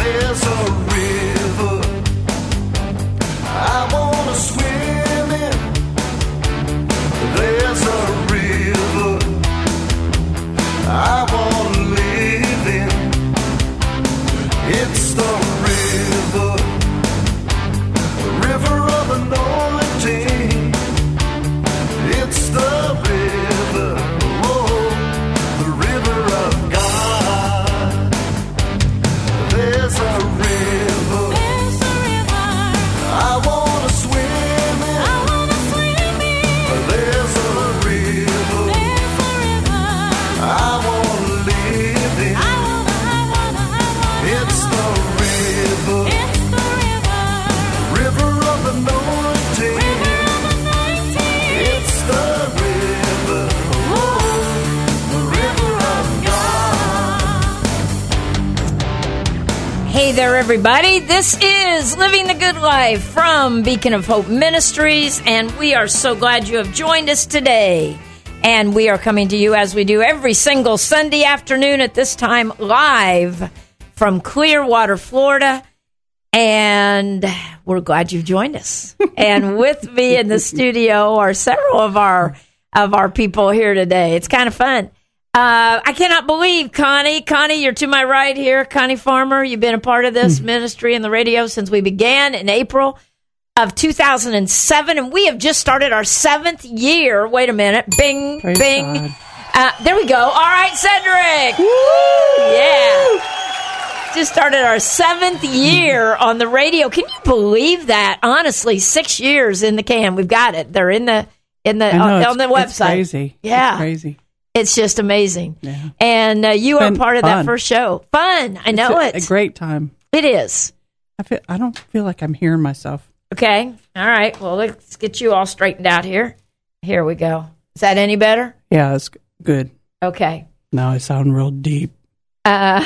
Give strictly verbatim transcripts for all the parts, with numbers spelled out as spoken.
There's a river I wanna swim in. There's a river I wanna live in. It's the river, the river of anointing. It's the river, oh, the river of God. There's a river, There's a river I wanna swim in. I wanna swim in. There's a river There's a river I wanna live in. I wanna, I wanna, I wanna. It's the river, It's the river, river of anointing. river of anointing. It's the river, oh, the river of God. Hey there, everybody. This is Living the Good Life from Beacon of Hope Ministries, and we are so glad you have joined us today. And we are coming to you as we do every single Sunday afternoon at this time, live from Clearwater, Florida. And we're glad you've joined us. And with me in the studio are several of our of our people here today. It's kind of fun. Uh, I cannot believe, Connie. Connie, you're to my right here. Connie Farmer, you've been a part of this ministry and the radio since we began in April of two thousand seven, and we have just started our seventh year. Wait a minute. Bing, Praise bing. God. Uh, there we go. All right, Cedric. Yeah. Just started our seventh year on the radio. Can you believe that? Honestly, six years in the can. We've got it. They're in the in the I know, on, it's, on the it's website. crazy. Yeah. It's crazy. It's just amazing. Yeah. And uh, you are Been part of that fun. first show. Fun. I know it's a, it. a great time. It is. I feel. I don't feel like I'm hearing myself. Okay. All right. Well, let's get you all straightened out here. Here we go. Is that any better? Yeah, it's g- good. Okay. Now I sound real deep. Uh,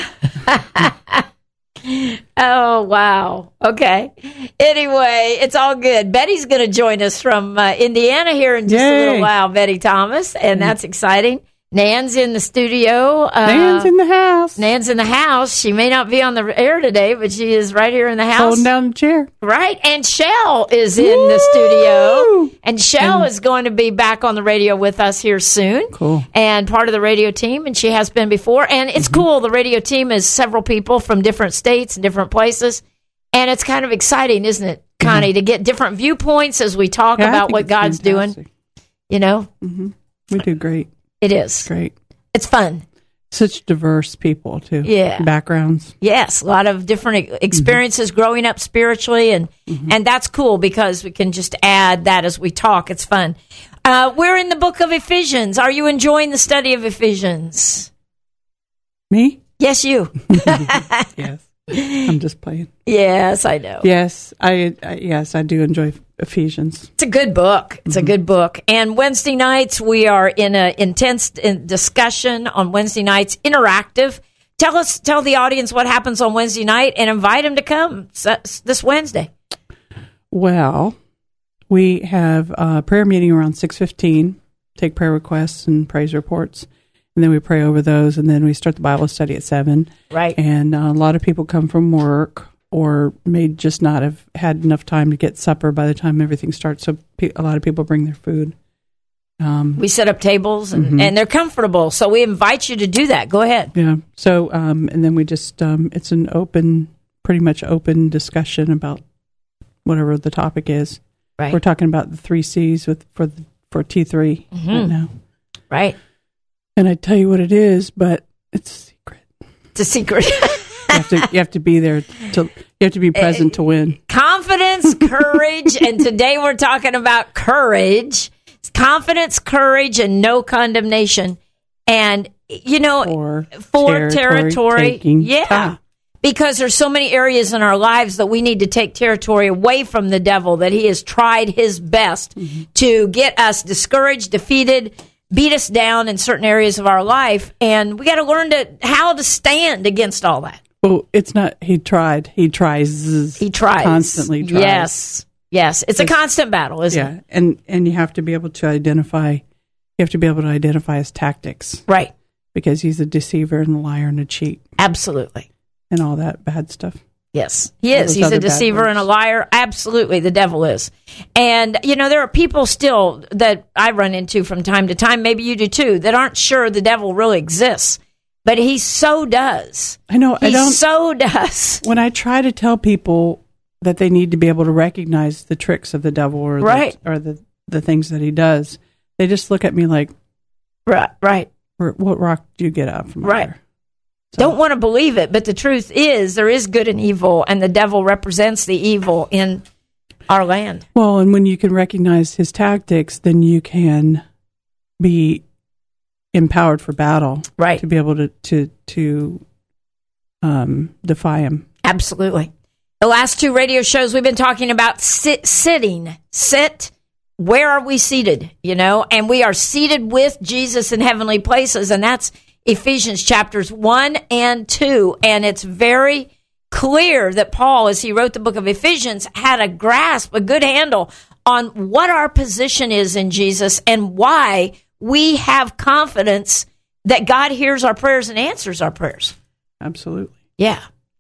oh, wow. Okay. Anyway, it's all good. Betty's going to join us from uh, Indiana here in just a Yay. little while, Betty Thomas, and that's exciting. Nan's in the studio. Uh, Nan's in the house. Nan's in the house. She may not be on the air today, but she is right here in the house. Holding down the chair. Right. And Shell is in the studio. And Shell is going to be back on the radio with us here soon. Cool. And part of the radio team, and she has been before. And it's Mm-hmm. cool. The radio team is several people from different states and different places. And it's kind of exciting, isn't it, Connie, to get different viewpoints as we talk Yeah, I about think what it's God's fantastic. doing. You know, We do great. it is. Great. It's fun. Such diverse people too. Yeah. Backgrounds. Yes, a lot of different e- experiences growing up spiritually, and and that's cool because we can just add that as we talk. It's fun. Uh, we're in the book of Ephesians. Are you enjoying the study of Ephesians? Me? Yes, you. Yes. I'm just playing. Yes, I know. Yes, I, I yes, I do enjoy Ephesians. It's a good book. It's a good book. And Wednesday nights, we are in an intense in- discussion on Wednesday nights, interactive. Tell us, tell the audience what happens on Wednesday night and invite them to come s- this Wednesday. Well, we have a prayer meeting around six fifteen, take prayer requests and praise reports, and then we pray over those, and then we start the Bible study at seven. Right. And uh, a lot of people come from work or may just not have had enough time to get supper by the time everything starts, so pe- a lot of people bring their food. Um, We set up tables, and, Mhm. and they're comfortable, so we invite you to do that. Go ahead. yeah, so, um, and then we just, um, it's an open, pretty much open discussion about whatever the topic is. Right. We're talking about the three C's with for the, for T three right now. Right. And I tell you what it is, but it's a secret. It's a secret. You have to you have to be there to you have to be present to win. Confidence, courage, and today we're talking about courage. Confidence, courage, and no condemnation. And, you know, For for territory territory. taking Yeah. time. Because there's so many areas in our lives that we need to take territory away from the devil, that he has tried his best Mm-hmm. to get us discouraged, defeated, beat us down in certain areas of our life. And we got to learn to how to stand against all that. Well, it's not. He tried. He tries. He tries. Constantly tries. Yes. Yes. It's a constant battle, isn't Yeah, it? and and you have to be able to identify. You have to be able to identify his tactics, Right. because he's a deceiver and a liar and a cheat Absolutely. and all that bad stuff. Yes, he All is. those He's other a bad deceiver and a words. liar. Absolutely, the devil is. And, you know, there are people still that I run into from time to time, maybe you do too, that aren't sure the devil really exists. But he so does. I know. He I don't. so does. When I try to tell people that they need to be able to recognize the tricks of the devil or Right. the, or the the things that he does, they just look at me like, Right, right. "Where- "What rock do you get out from?" Right. under?" Don't want to believe it, but the truth is there is good and evil, and the devil represents the evil in our land. Well, and when you can recognize his tactics, then you can be empowered for battle, Right. to be able to to to um, defy him. Absolutely. The last two radio shows we've been talking about sit, sitting. Sit. Where are we seated? You know, and we are seated with Jesus in heavenly places, and that's Ephesians chapters one and two. And it's very clear that Paul, as he wrote the book of Ephesians, had a grasp, a good handle on what our position is in Jesus and why we have confidence that God hears our prayers and answers our prayers. Absolutely. Yeah.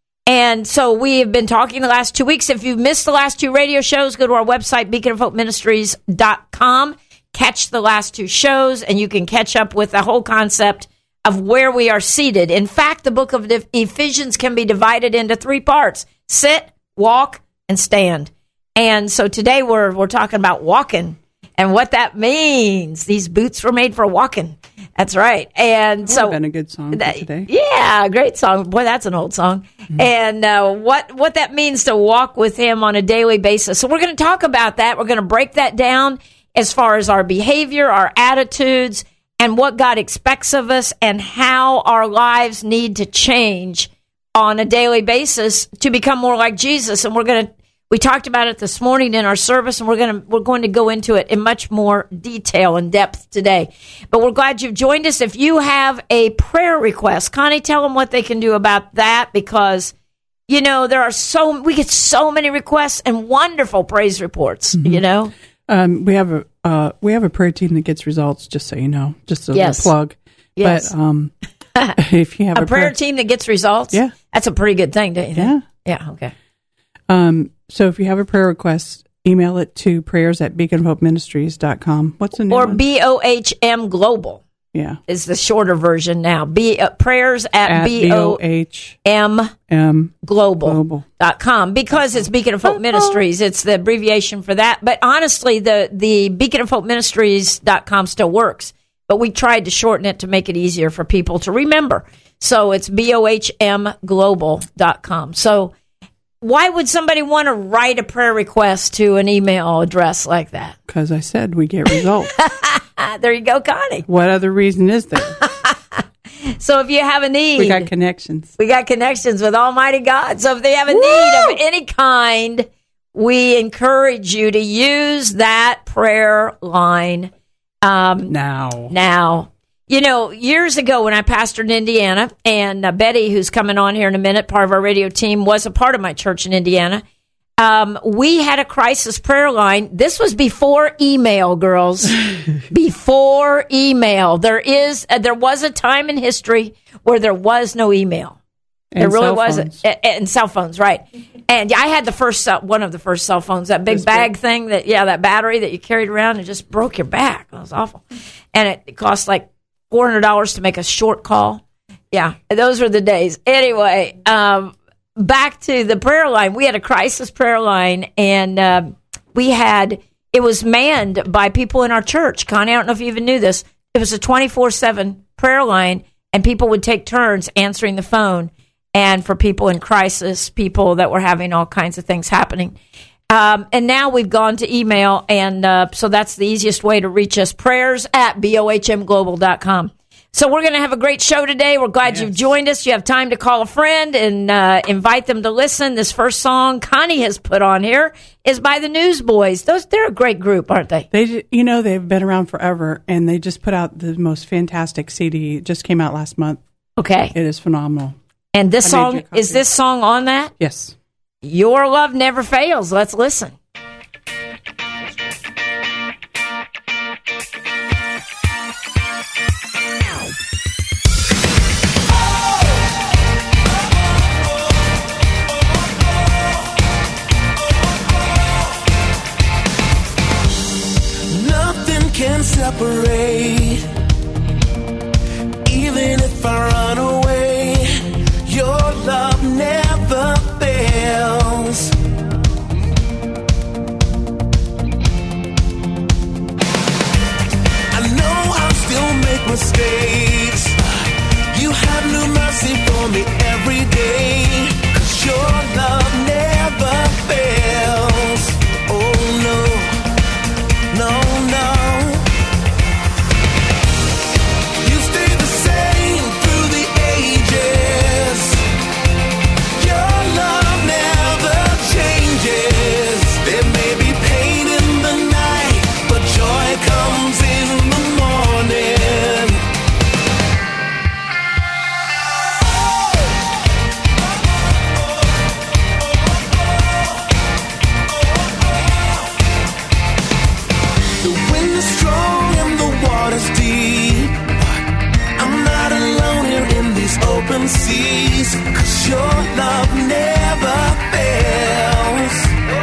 And so we have been talking the last two weeks. If you've missed the last two radio shows, go to our website, beacon of hope ministries dot com. Catch the last two shows, and you can catch up with the whole concept of where we are seated. In fact, the book of Ephesians can be divided into three parts: sit, walk, and stand. And so today we're we're talking about walking and what that means. These boots were made for walking. That's right. And That so would have been a good song for that- today. Yeah, great song. Boy, that's an old song. Mm-hmm. And uh, what what that means to walk with him on a daily basis. So we're going to talk about that. We're going to break that down as far as our behavior, our attitudes, and what God expects of us, and how our lives need to change on a daily basis to become more like Jesus. And we're going to we talked about it this morning in our service, and we're going to we're going to go into it in much more detail and depth today. But we're glad you've joined us. If you have a prayer request, Connie, tell them what they can do about that, because you know there are so we get so many requests and wonderful praise reports. Mm-hmm. You know, Um, we have a uh, we have a prayer team that gets results. Just so you know, just a Yes. little plug. Yes. But um, if you have a, a, prayer team that gets results. Yeah. That's a pretty good thing, don't you think? Yeah. Yeah. Okay. Um, so if you have a prayer request, email it to prayers at beacon of hope ministries dot com. What's the new Or one? B O H M Global yeah. is the shorter version now. B uh, prayers at, At B O H M M Global. Global. Dot com, because it's Beacon of Hope Ministries. It's the abbreviation for that. But honestly, the, the Beacon of Hope Ministries dot com still works. But we tried to shorten it to make it easier for people to remember. So it's B O H M Global dot com. So why would somebody want to write a prayer request to an email address like that? Because I said we get results. Ah, there you go, Connie. What other reason is there? So if you have a need, We got connections. we got connections with Almighty God. So if they have a need of any kind, we encourage you to use that prayer line um, Now. now. You know, years ago when I pastored in Indiana, and uh, Betty, who's coming on here in a minute, part of our radio team, was a part of my church in Indiana. Um, we had a crisis prayer line. This was before email, girls. Before email. There is, uh, there was a time in history where there was no email. There And really cell wasn't. phones. A- And cell phones, right. And I had the first, cell, one of the first cell phones, that big This bag big. thing that, yeah, that battery that you carried around and just broke your back. It was awful. And it, it cost like four hundred dollars to make a short call. Yeah, those were the days. Anyway, um, back to the prayer line. We had a crisis prayer line, and uh, we had, it was manned by people in our church. Connie, I don't know if you even knew this. It was a twenty-four seven prayer line, and people would take turns answering the phone. And for people in crisis, people that were having all kinds of things happening. Um, and now we've gone to email, and uh, so that's the easiest way to reach us, prayers at B O H M global dot com. So we're going to have a great show today. We're glad Yes. you've joined us. You have time to call a friend and uh, invite them to listen. This first song Connie has put on here is by the Newsboys. Those, they're a great group, aren't they? They, ju- you know, they've been around forever, and they just put out the most fantastic C D. It just came out last month. Okay. It is phenomenal. And this I made song, you a copy. is this song on that? Yes. Your Love Never Fails. Let's listen. days, 'cause your love never fails.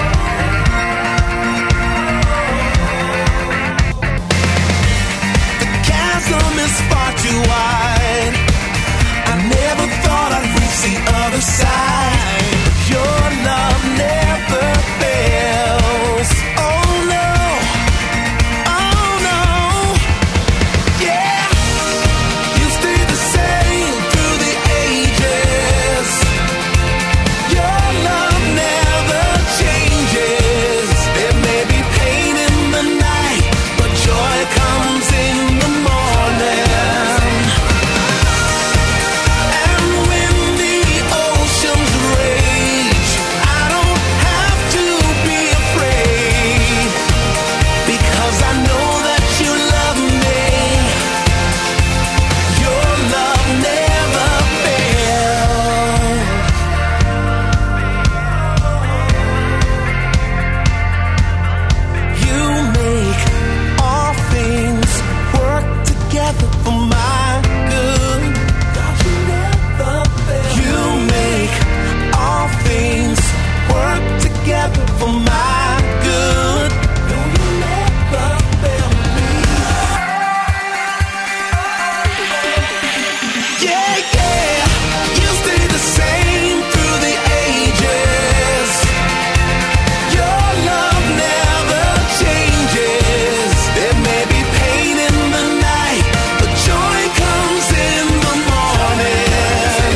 The chasm is far too wide. I never thought I'd reach the other side. Your love never fails. Oh no, oh no, yeah. You stay the same through the ages. Your love never changes. There may be pain in the night, but joy comes in the morning. And when the oceans rage, I don't have to be afraid, because I know that you love me. Your love never fails. You make all things work together for my good. You never fail. You make all things work together for my good. No, you never fail me. Yeah, yeah. You stay the same through the ages. Your love never changes. There may be pain in the night, but joy comes in the morning.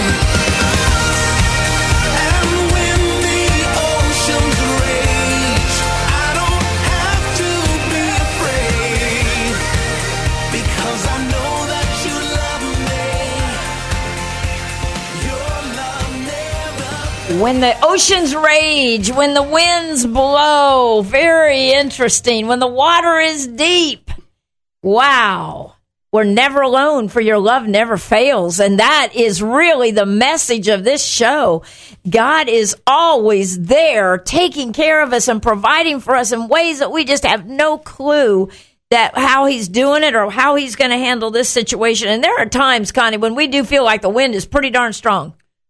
And when the oceans rage, I don't have to be afraid, because I know that you love me. Your love never. When the oceans rage, when the winds blow, very interesting. When the water is deep, wow. We're never alone, for your love never fails. And that is really the message of this show. God is always there, taking care of us and providing for us in ways that we just have no clue that how he's doing it or how he's going to handle this situation. And there are times, Connie, when we do feel like the wind is pretty darn strong.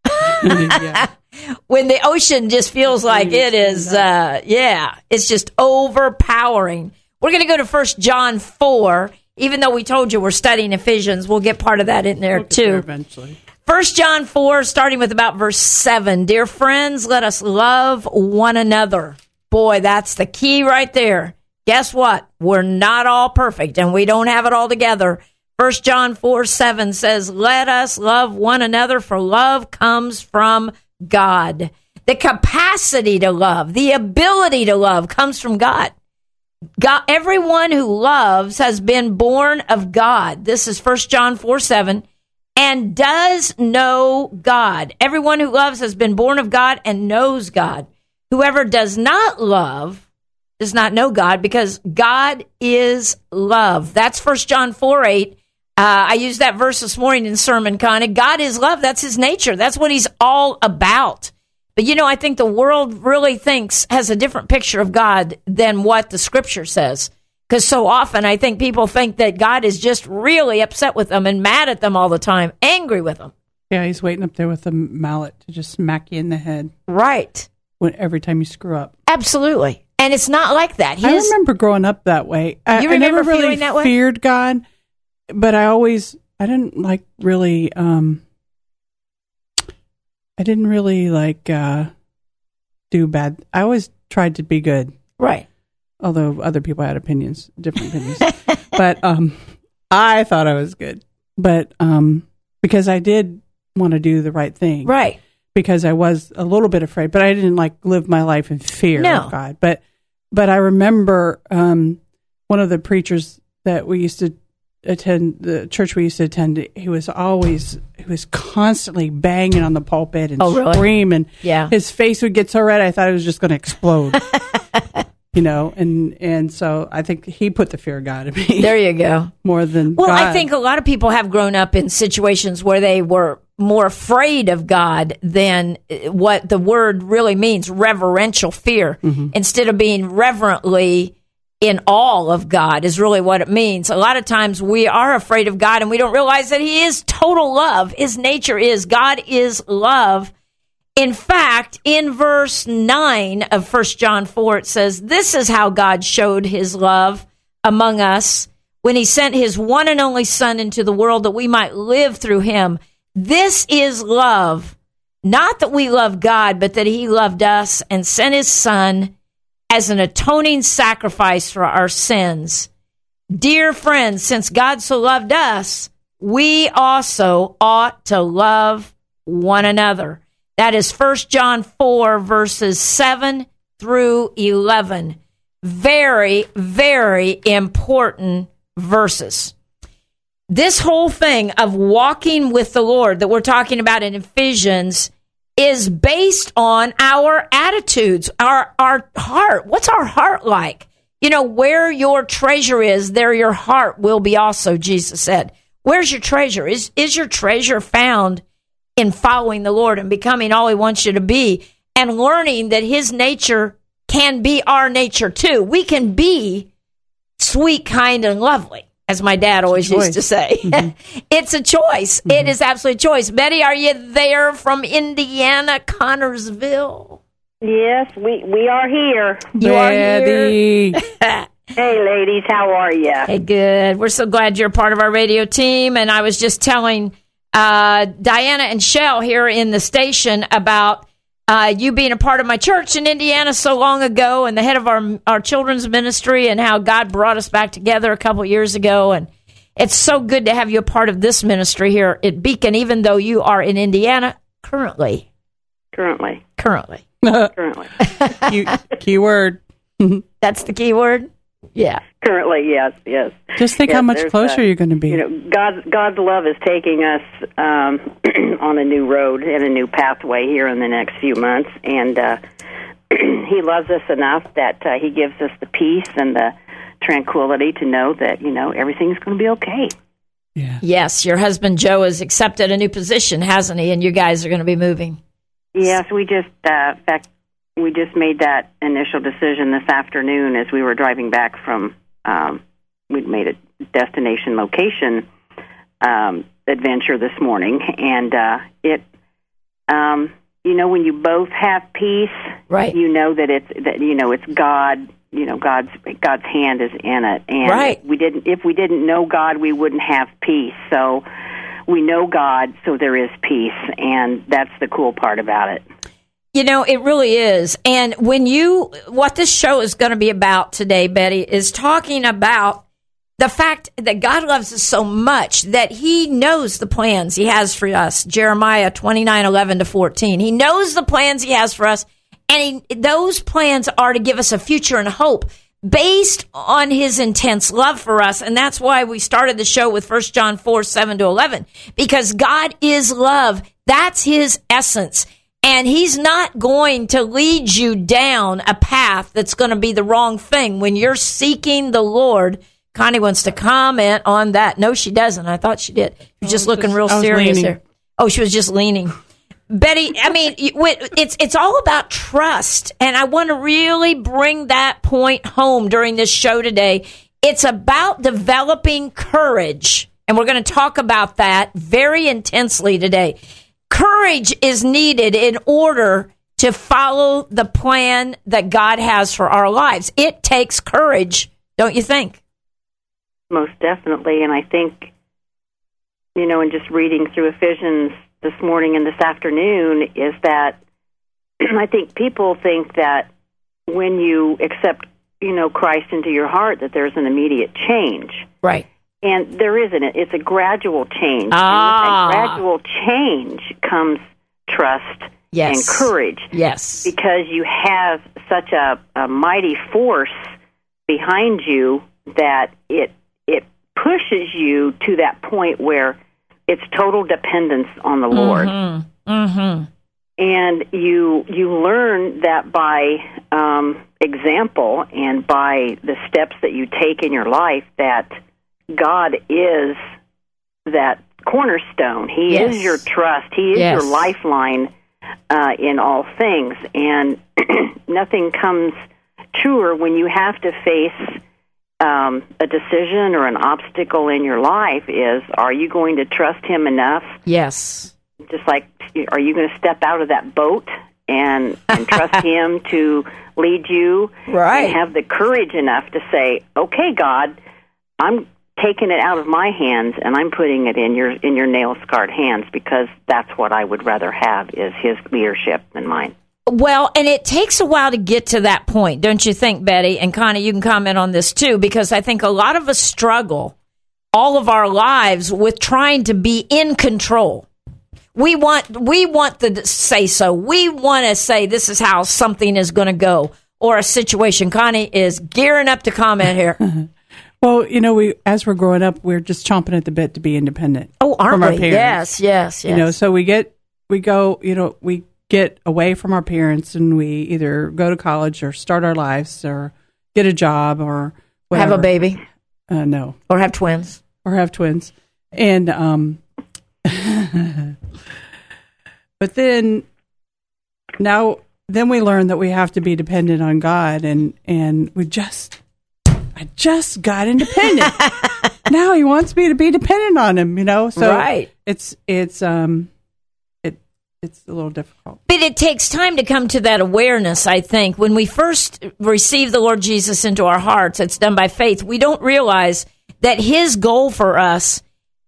Yeah. When the ocean just feels like it is, uh, yeah, it's just overpowering. We're going to go to First John four. Even though we told you we're studying Ephesians, we'll get part of that in there We'll get there too. eventually. First John four, starting with about verse seven. Dear friends, let us love one another. Boy, that's the key right there. Guess what? We're not all perfect, and we don't have it all together. First John four, seven says, let us love one another, for love comes from God. The capacity to love, the ability to love comes from God. God, everyone who loves has been born of God. This is First John four, seven. And does know God. Everyone who loves has been born of God and knows God. Whoever does not love does not know God, because God is love. That's First John four, eight. Uh, I used that verse this morning in sermon, Connie. God is love. That's his nature. That's what he's all about. But, you know, I think the world really thinks, has a different picture of God than what the scripture says. Because so often I think people think that God is just really upset with them and mad at them all the time, angry with them. Yeah, he's waiting up there with a mallet to just smack you in the head Right. when, every time you screw up. Absolutely. And it's not like that. I His, remember growing up that way. I, You I never remember really feeling that way? feared God, but I always, I didn't like really, um, I didn't really like uh, do bad. I always tried to be good. right. Although other people had opinions, different opinions. But um, I thought I was good. But um, because I did want to do the right thing. Right. Because I was a little bit afraid, but I didn't like live my life in fear No. of God. But but I remember um, one of the preachers that we used to attend, the church we used to attend, he was always, he was constantly banging on the pulpit and Oh, really? screaming. Yeah. His face would get so red, I thought it was just going to explode. You know, and, and so I think he put the fear of God in me There you go. more than Well, God. I think a lot of people have grown up in situations where they were more afraid of God than uh, what the word really means, reverential fear. Mm-hmm. Instead of being reverently in all of God is really what it means. A lot of times we are afraid of God and we don't realize that he is total love. His nature is God is love. In fact, in verse nine of First John four, it says, this is how God showed his love among us when he sent his one and only Son into the world that we might live through him. This is love, not that we love God, but that he loved us and sent his Son as an atoning sacrifice for our sins. Dear friends, since God so loved us, we also ought to love one another. That is First John four, verses seven through eleven. Very, very important verses. This whole thing of walking with the Lord that we're talking about in Ephesians is based on our attitudes, our our heart. What's our heart like? You know, where your treasure is, there your heart will be also, Jesus said. Where's your treasure? Is is your treasure found in following the Lord and becoming all he wants you to be and learning that his nature can be our nature too? We can be sweet, kind, and lovely, as my dad always used to say. Mm-hmm. It's a choice. Mm-hmm. It is absolutely a choice. Betty, are you there from Indiana, Connorsville? Yes, we, we are here. You Betty. are here. Hey, ladies, how are you? Hey, good. We're so glad you're part of our radio team. And I was just telling uh, Diana and Shell here in the station about uh, you being a part of my church in Indiana so long ago and the head of our our children's ministry and how God brought us back together a couple years ago. And it's so good to have you a part of this ministry here at Beacon, even though you are in Indiana currently. Currently. Currently. Currently. Key, key word. That's the key word? Yeah. Currently, yes, yes. Just think Yes, how much there's closer a- you're going to be. You know, God's God's love is taking us um, on a new road and a new pathway here in the next few months, and uh, he loves us enough that uh, he gives us the peace and the tranquility to know that, you know, everything's going to be okay. Yeah. Yes, your husband Joe has accepted a new position, hasn't he? And you guys are going to be moving. Yes, we just, uh, in fact, we just made that initial decision this afternoon as we were driving back from, um, we made a destination location um, adventure this morning, and uh, it, um, you know, when you both have peace, Right. you know that it's that you know it's God. You know, God's God's hand is in it, and Right. if we didn't if we didn't know God, we wouldn't have peace. So we know God, so there is peace, and that's the cool part about it. You know, it really is. And when you, what this show is going to be about today, Betty, is talking about the fact that God loves us so much that he knows the plans he has for us. Jeremiah twenty-nine, eleven to fourteen. He knows the plans he has for us. And he, those plans are to give us a future and hope based on his intense love for us. And that's why we started the show with First John four, seven to eleven. Because God is love. That's his essence. And he's not going to lead you down a path that's going to be the wrong thing. When you're seeking the Lord, Connie wants to comment on that. No, she doesn't. I thought she did. You're just looking real I was serious leaning. there. Oh, she was just leaning. Betty, I mean, it's it's all about trust, and I want to really bring that point home during this show today. It's about developing courage, and we're going to talk about that very intensely today. Courage is needed in order to follow the plan that God has for our lives. It takes courage, don't you think? Most definitely, and I think, you know, in just reading through Ephesians this morning and this afternoon is that I think people think that when you accept, you know, Christ into your heart, that there's an immediate change. Right. And there isn't. It's a gradual change. Ah. And with that gradual change comes trust Yes. and courage. Yes. Because you have such a, a mighty force behind you that it it pushes you to that point where it's total dependence on the Lord. Mm-hmm. Mm-hmm. And you you learn that by um, example and by the steps that you take in your life that God is that cornerstone. He Yes. is your trust. He is Yes. your lifeline uh, in all things. And nothing comes truer when you have to face um, a decision or an obstacle in your life is, are you going to trust him enough? Yes. Just like, are you going to step out of that boat and, and trust him to lead you? Right. And have the courage enough to say, okay, God, I'm taking it out of my hands and I'm putting it in your in your nail-scarred hands, because that's what I would rather have, is his leadership than mine. Well, and it takes a while to get to that point, don't you think, Betty? And Connie, you can comment on this too, because I think a lot of us struggle all of our lives with trying to be in control. We want we want the say so. We want to say this is how something is going to go, or a situation. Connie is gearing up to comment here. Well, you know, we as we're growing up, we're just chomping at the bit to be independent. Oh, aren't from our we? parents. Yes, yes, yes. You know, so we get we go, you know, we get away from our parents, and we either go to college or start our lives or get a job or whatever. Have a baby. Uh, no. Or have twins. Or have twins. And, um, but then now, then we learn that we have to be dependent on God, and, and we just, I just got independent. Now he wants me to be dependent on him, you know? So Right. it's, it's, um, it's a little difficult. But it takes time to come to that awareness, I think. When we first receive the Lord Jesus into our hearts, it's done by faith. We don't realize that his goal for us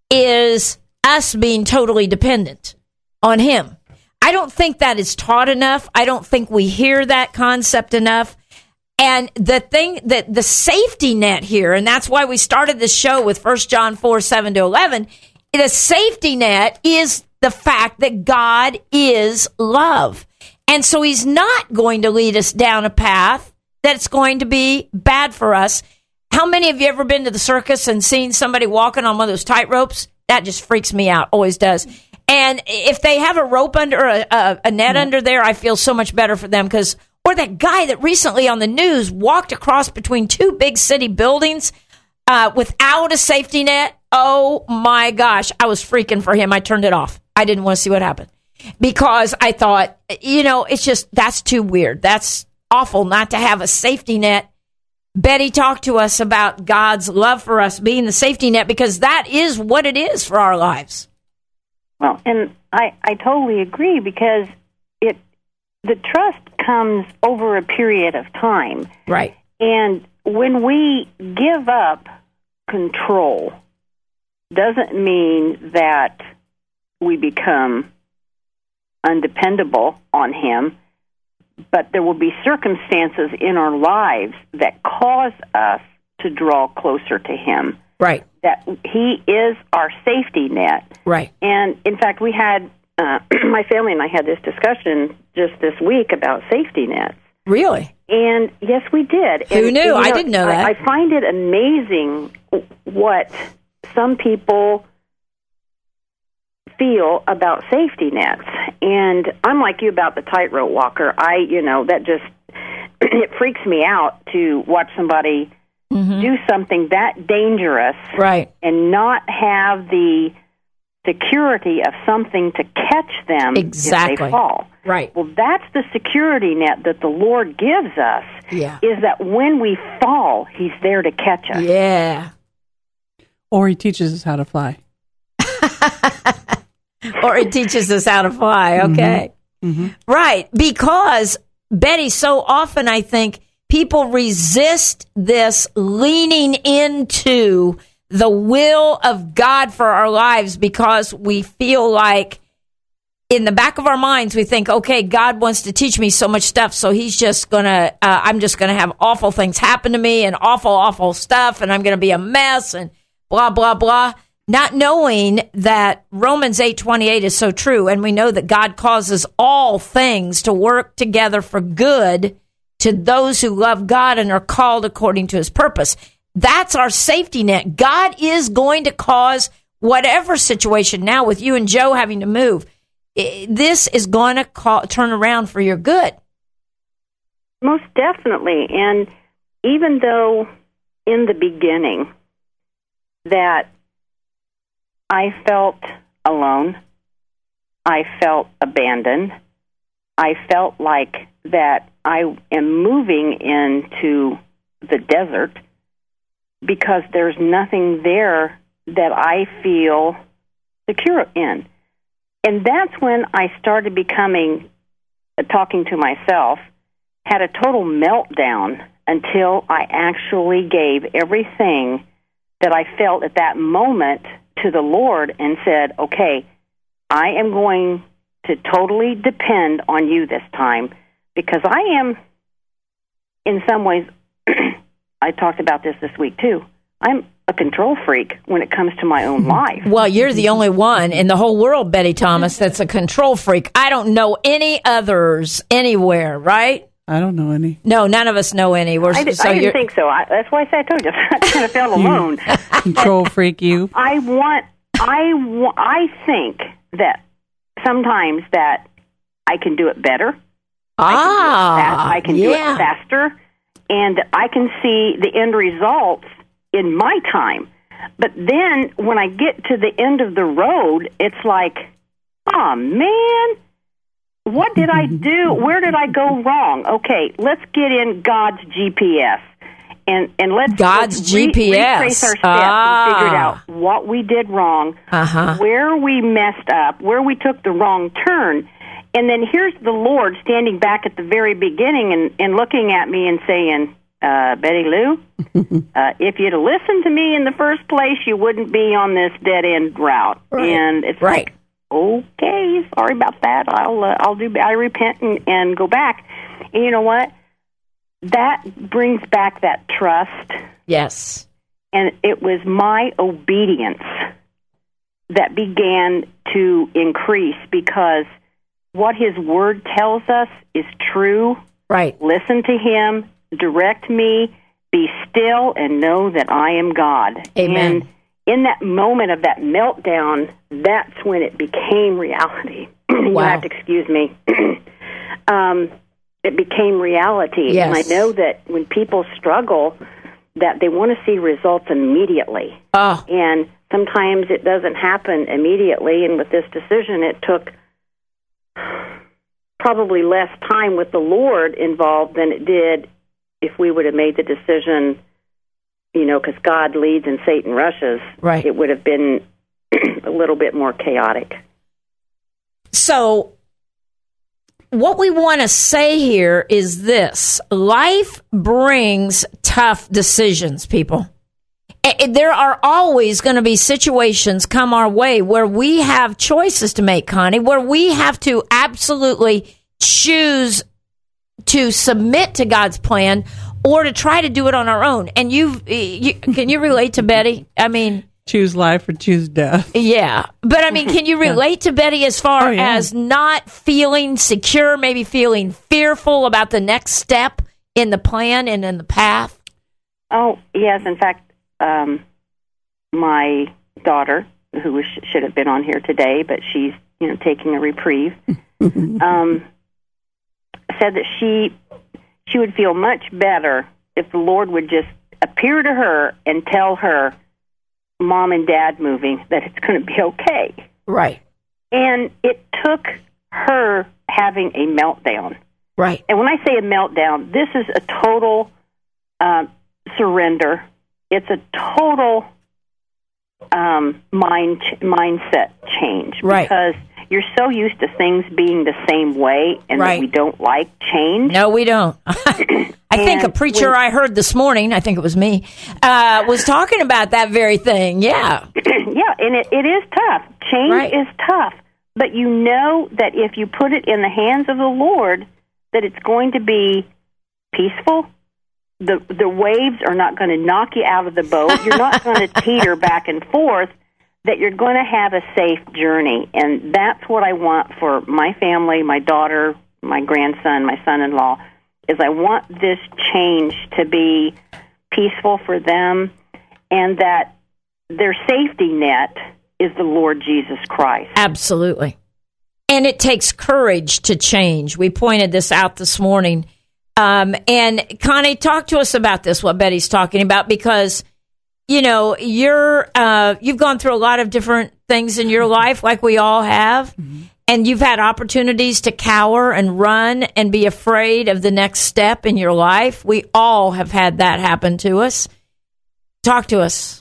is us being totally dependent on him. I don't think that is taught enough. I don't think we hear that concept enough. And the thing that the safety net here, and that's why we started this show with First John four, seven to eleven, the safety net is the fact that God is love. And so he's not going to lead us down a path that's going to be bad for us. How many of you ever been to the circus and seen somebody walking on one of those tight ropes? That just freaks me out, always does. And if they have a rope under, a, a, a net mm-hmm. under there, I feel so much better for them. Because, or that guy that recently on the news walked across between two big city buildings uh, without a safety net. Oh my gosh, I was freaking for him. I turned it off. I didn't want to see what happened, because I thought, you know, it's just, that's too weird. That's awful not to have a safety net. Betty, talk to us about God's love for us being the safety net, because that is what it is for our lives. Well, and I, I totally agree, because it the trust comes over a period of time. Right. And when we give up control, doesn't mean that we become undependable on him, but there will be circumstances in our lives that cause us to draw closer to him. Right. That he is our safety net. Right. And, in fact, we had, uh, my family and I had this discussion just this week about safety nets. Really? And, yes, we did. Who and, knew? And, you know, I didn't know that. I, I find it amazing what some people feel about safety nets. And I'm like you about the tightrope walker. I, you know, that just, it freaks me out to watch somebody mm-hmm. do something that dangerous, right, and not have the security of something to catch them exactly. if they fall. Right. Well, that's the security net that the Lord gives us, yeah. is that when we fall, he's there to catch us. Yeah. Or he teaches us how to fly. Or it teaches us how to fly. Okay. Mm-hmm. Mm-hmm. Right. Because, Betty, so often I think people resist this leaning into the will of God for our lives, because we feel like in the back of our minds, we think, okay, God wants to teach me so much stuff, so he's just going to, uh, I'm just going to have awful things happen to me and awful, awful stuff, and I'm going to be a mess and blah, blah, blah. Not knowing that Romans eight twenty-eight is so true, and we know that God causes all things to work together for good to those who love God and are called according to his purpose. That's our safety net. God is going to cause whatever situation. Now, with you and Joe having to move, this is going to call, turn around for your good. Most definitely. And even though in the beginning that I felt alone, I felt abandoned, I felt like that I am moving into the desert because there's nothing there that I feel secure in. And that's when I started becoming, uh, talking to myself, had a total meltdown until I actually gave everything that I felt at that moment to the Lord and said, okay, I am going to totally depend on you this time, because I am, in some ways, I talked about this this week too, I'm a control freak when it comes to my own life. Well, you're the only one in the whole world, Betty Thomas, that's a control freak. I don't know any others anywhere, right? I don't know any. No, none of us know any. We're, I, did, so I you're, didn't think so. I, that's why I said I told you. I kind of felt alone. Control freak you. I want, I, wa- I think that sometimes that I can do it better. ah, I can do it, yeah. fast, I can do it faster, and I can see the end results in my time. But then when I get to the end of the road, it's like, oh, man, what did I do? Where did I go wrong? Okay, let's get in God's G P S. And, and let's God's let's re- G P S. retrace our steps Ah. and figure out what we did wrong, Uh-huh. where we messed up, where we took the wrong turn. And then here's the Lord standing back at the very beginning and, and looking at me and saying, uh, Betty Lou, uh, if you'd have listened to me in the first place, you wouldn't be on this dead-end route. Right. And it's Right. like, okay, sorry about that. I'll uh, I'll do. I repent and, and go back. And you know what? That brings back that trust, Yes. and it was my obedience that began to increase, because what His Word tells us is true. Right. Listen to Him, direct me, be still, and know that I am God. Amen. And in that moment of that meltdown, that's when it became reality. You Wow. have to excuse me. um, it became reality. Yes. And I know that when people struggle, that they want to see results immediately. Oh, And sometimes it doesn't happen immediately. And with this decision, it took probably less time with the Lord involved than it did if we would have made the decision, you know, because God leads and Satan rushes. Right. It would have been a little bit more chaotic. so what we want to say here is this: life brings tough decisions, people. A- There are always going to be situations come our way where we have choices to make, Connie, where we have to absolutely choose to submit to God's plan or to try to do it on our own. And you've, you, can you relate to Betty? I mean, Choose life or choose death. yeah. But I mean, can you relate to Betty as far Oh, yeah. as not feeling secure, maybe feeling fearful about the next step in the plan and in the path? Oh, yes. In fact, um, my daughter, who was, should have been on here today, but she's, you know, taking a reprieve, um, said that she she would feel much better if the Lord would just appear to her and tell her, Mom and Dad moving, that it's going to be okay. Right. And it took her having a meltdown. Right. And when I say a meltdown, this is a total um, surrender. It's a total um, mind mindset change. Right. Because you're so used to things being the same way, and Right. that we don't like change. No, we don't. I think a And preacher when- I heard this morning, I think it was me, uh, was talking about that very thing. Yeah. Yeah, and it, it is tough. Change Right. is tough. But you know that if you put it in the hands of the Lord, that it's going to be peaceful. The the waves are not going to knock you out of the boat. You're not going to teeter back and forth, that you're going to have a safe journey. And that's what I want for my family, my daughter, my grandson, my son-in-law, is I want this change to be peaceful for them, and that their safety net is the Lord Jesus Christ. Absolutely. And it takes courage to change. We pointed this out this morning. Um, and Connie, talk to us about this, what Betty's talking about, because, you know, you're, uh, you've gone through a lot of different things in your life, like we all have. Mm-hmm. and you've had opportunities to cower and run and be afraid of the next step in your life. We all have had that happen to us. Talk to us.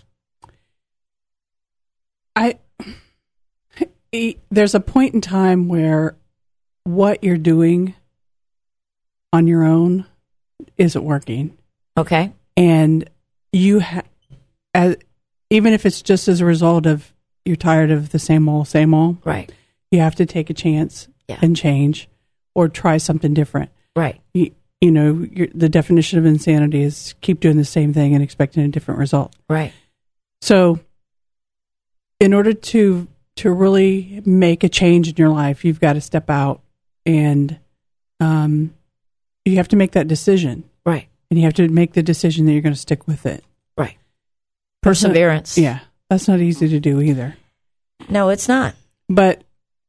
I there's a point in time where what you're doing on your own isn't working. Okay. And you ha- as, even if it's just as a result of you're tired of the same old, same old, Right. you have to take a chance Yeah. and change or try something different. Right. You, you know, you're, the definition of insanity is keep doing the same thing and expecting a different result. Right. So in order to to really make a change in your life, you've got to step out and um, you have to make that decision. Right. And you have to make the decision that you're going to stick with it. Right. Perseverance. Yeah. That's not easy to do either. No, it's not. But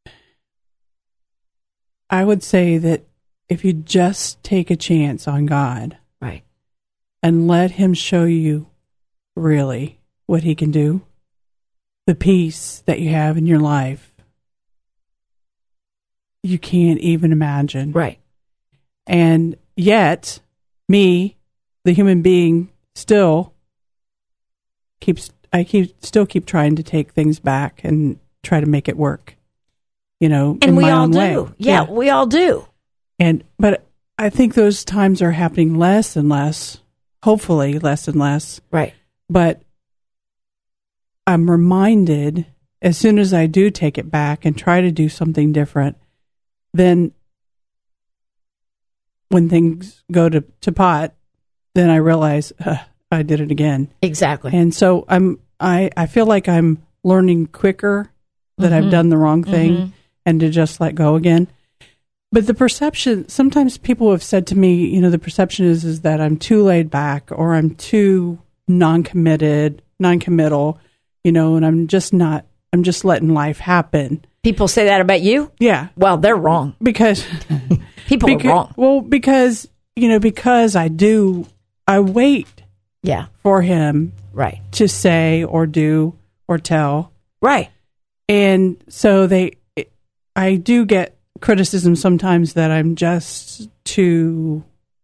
I would say that if you just take a chance on God Right. and let Him show you really what He can do, the peace that you have in your life, you can't even imagine. Right. And yet, me, the human being, still keeps, I keep, still keep trying to take things back and try to make it work, you know, in And we my all own do. way. Yeah, we all do. And, but I think those times are happening less and less, hopefully less and less. Right. But I'm reminded as soon as I do take it back and try to do something different, then when things go to, to pot, then I realize uh, I did it again. Exactly. And so I'm, I, I feel like I'm learning quicker that Mm-hmm. I've done the wrong thing Mhm. and to just let go again. But the perception, sometimes people have said to me, you know, the perception is, is that I'm too laid back or I'm too non-committed, non-committal, you know, and I'm just not, I'm just letting life happen. People say that about you? Yeah. Well, they're wrong. Because, People because are wrong. well, because, you know, because I do, I wait Yeah. for him Right. to say or do or tell. Right. And so they, I do get criticism sometimes that I'm just too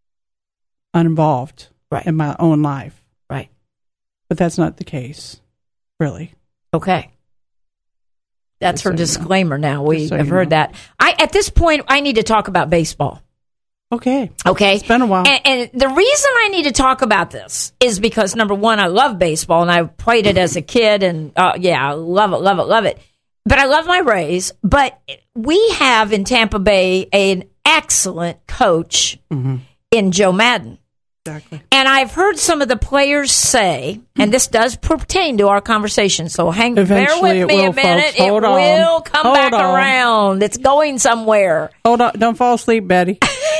uninvolved Right. in my own life. Right. But that's not the case, really. Okay. That's Just her so you know. disclaimer now. We Just so have you heard know. that. I At this point, I need to talk about baseball. Okay. Okay. It's been a while. And, and the reason I need to talk about this is because, number one, I love baseball and I played it as a kid. And uh, yeah, I love it, love it, love it. But I love my Rays. But we have in Tampa Bay an excellent coach Mm-hmm. in Joe Madden. Exactly. And I've heard some of the players say, and this does pertain to our conversation, so hang bear Eventually with it me will, a minute. folks. Hold it on. will come Hold back on. around. It's going somewhere. Hold on. Don't fall asleep, Betty.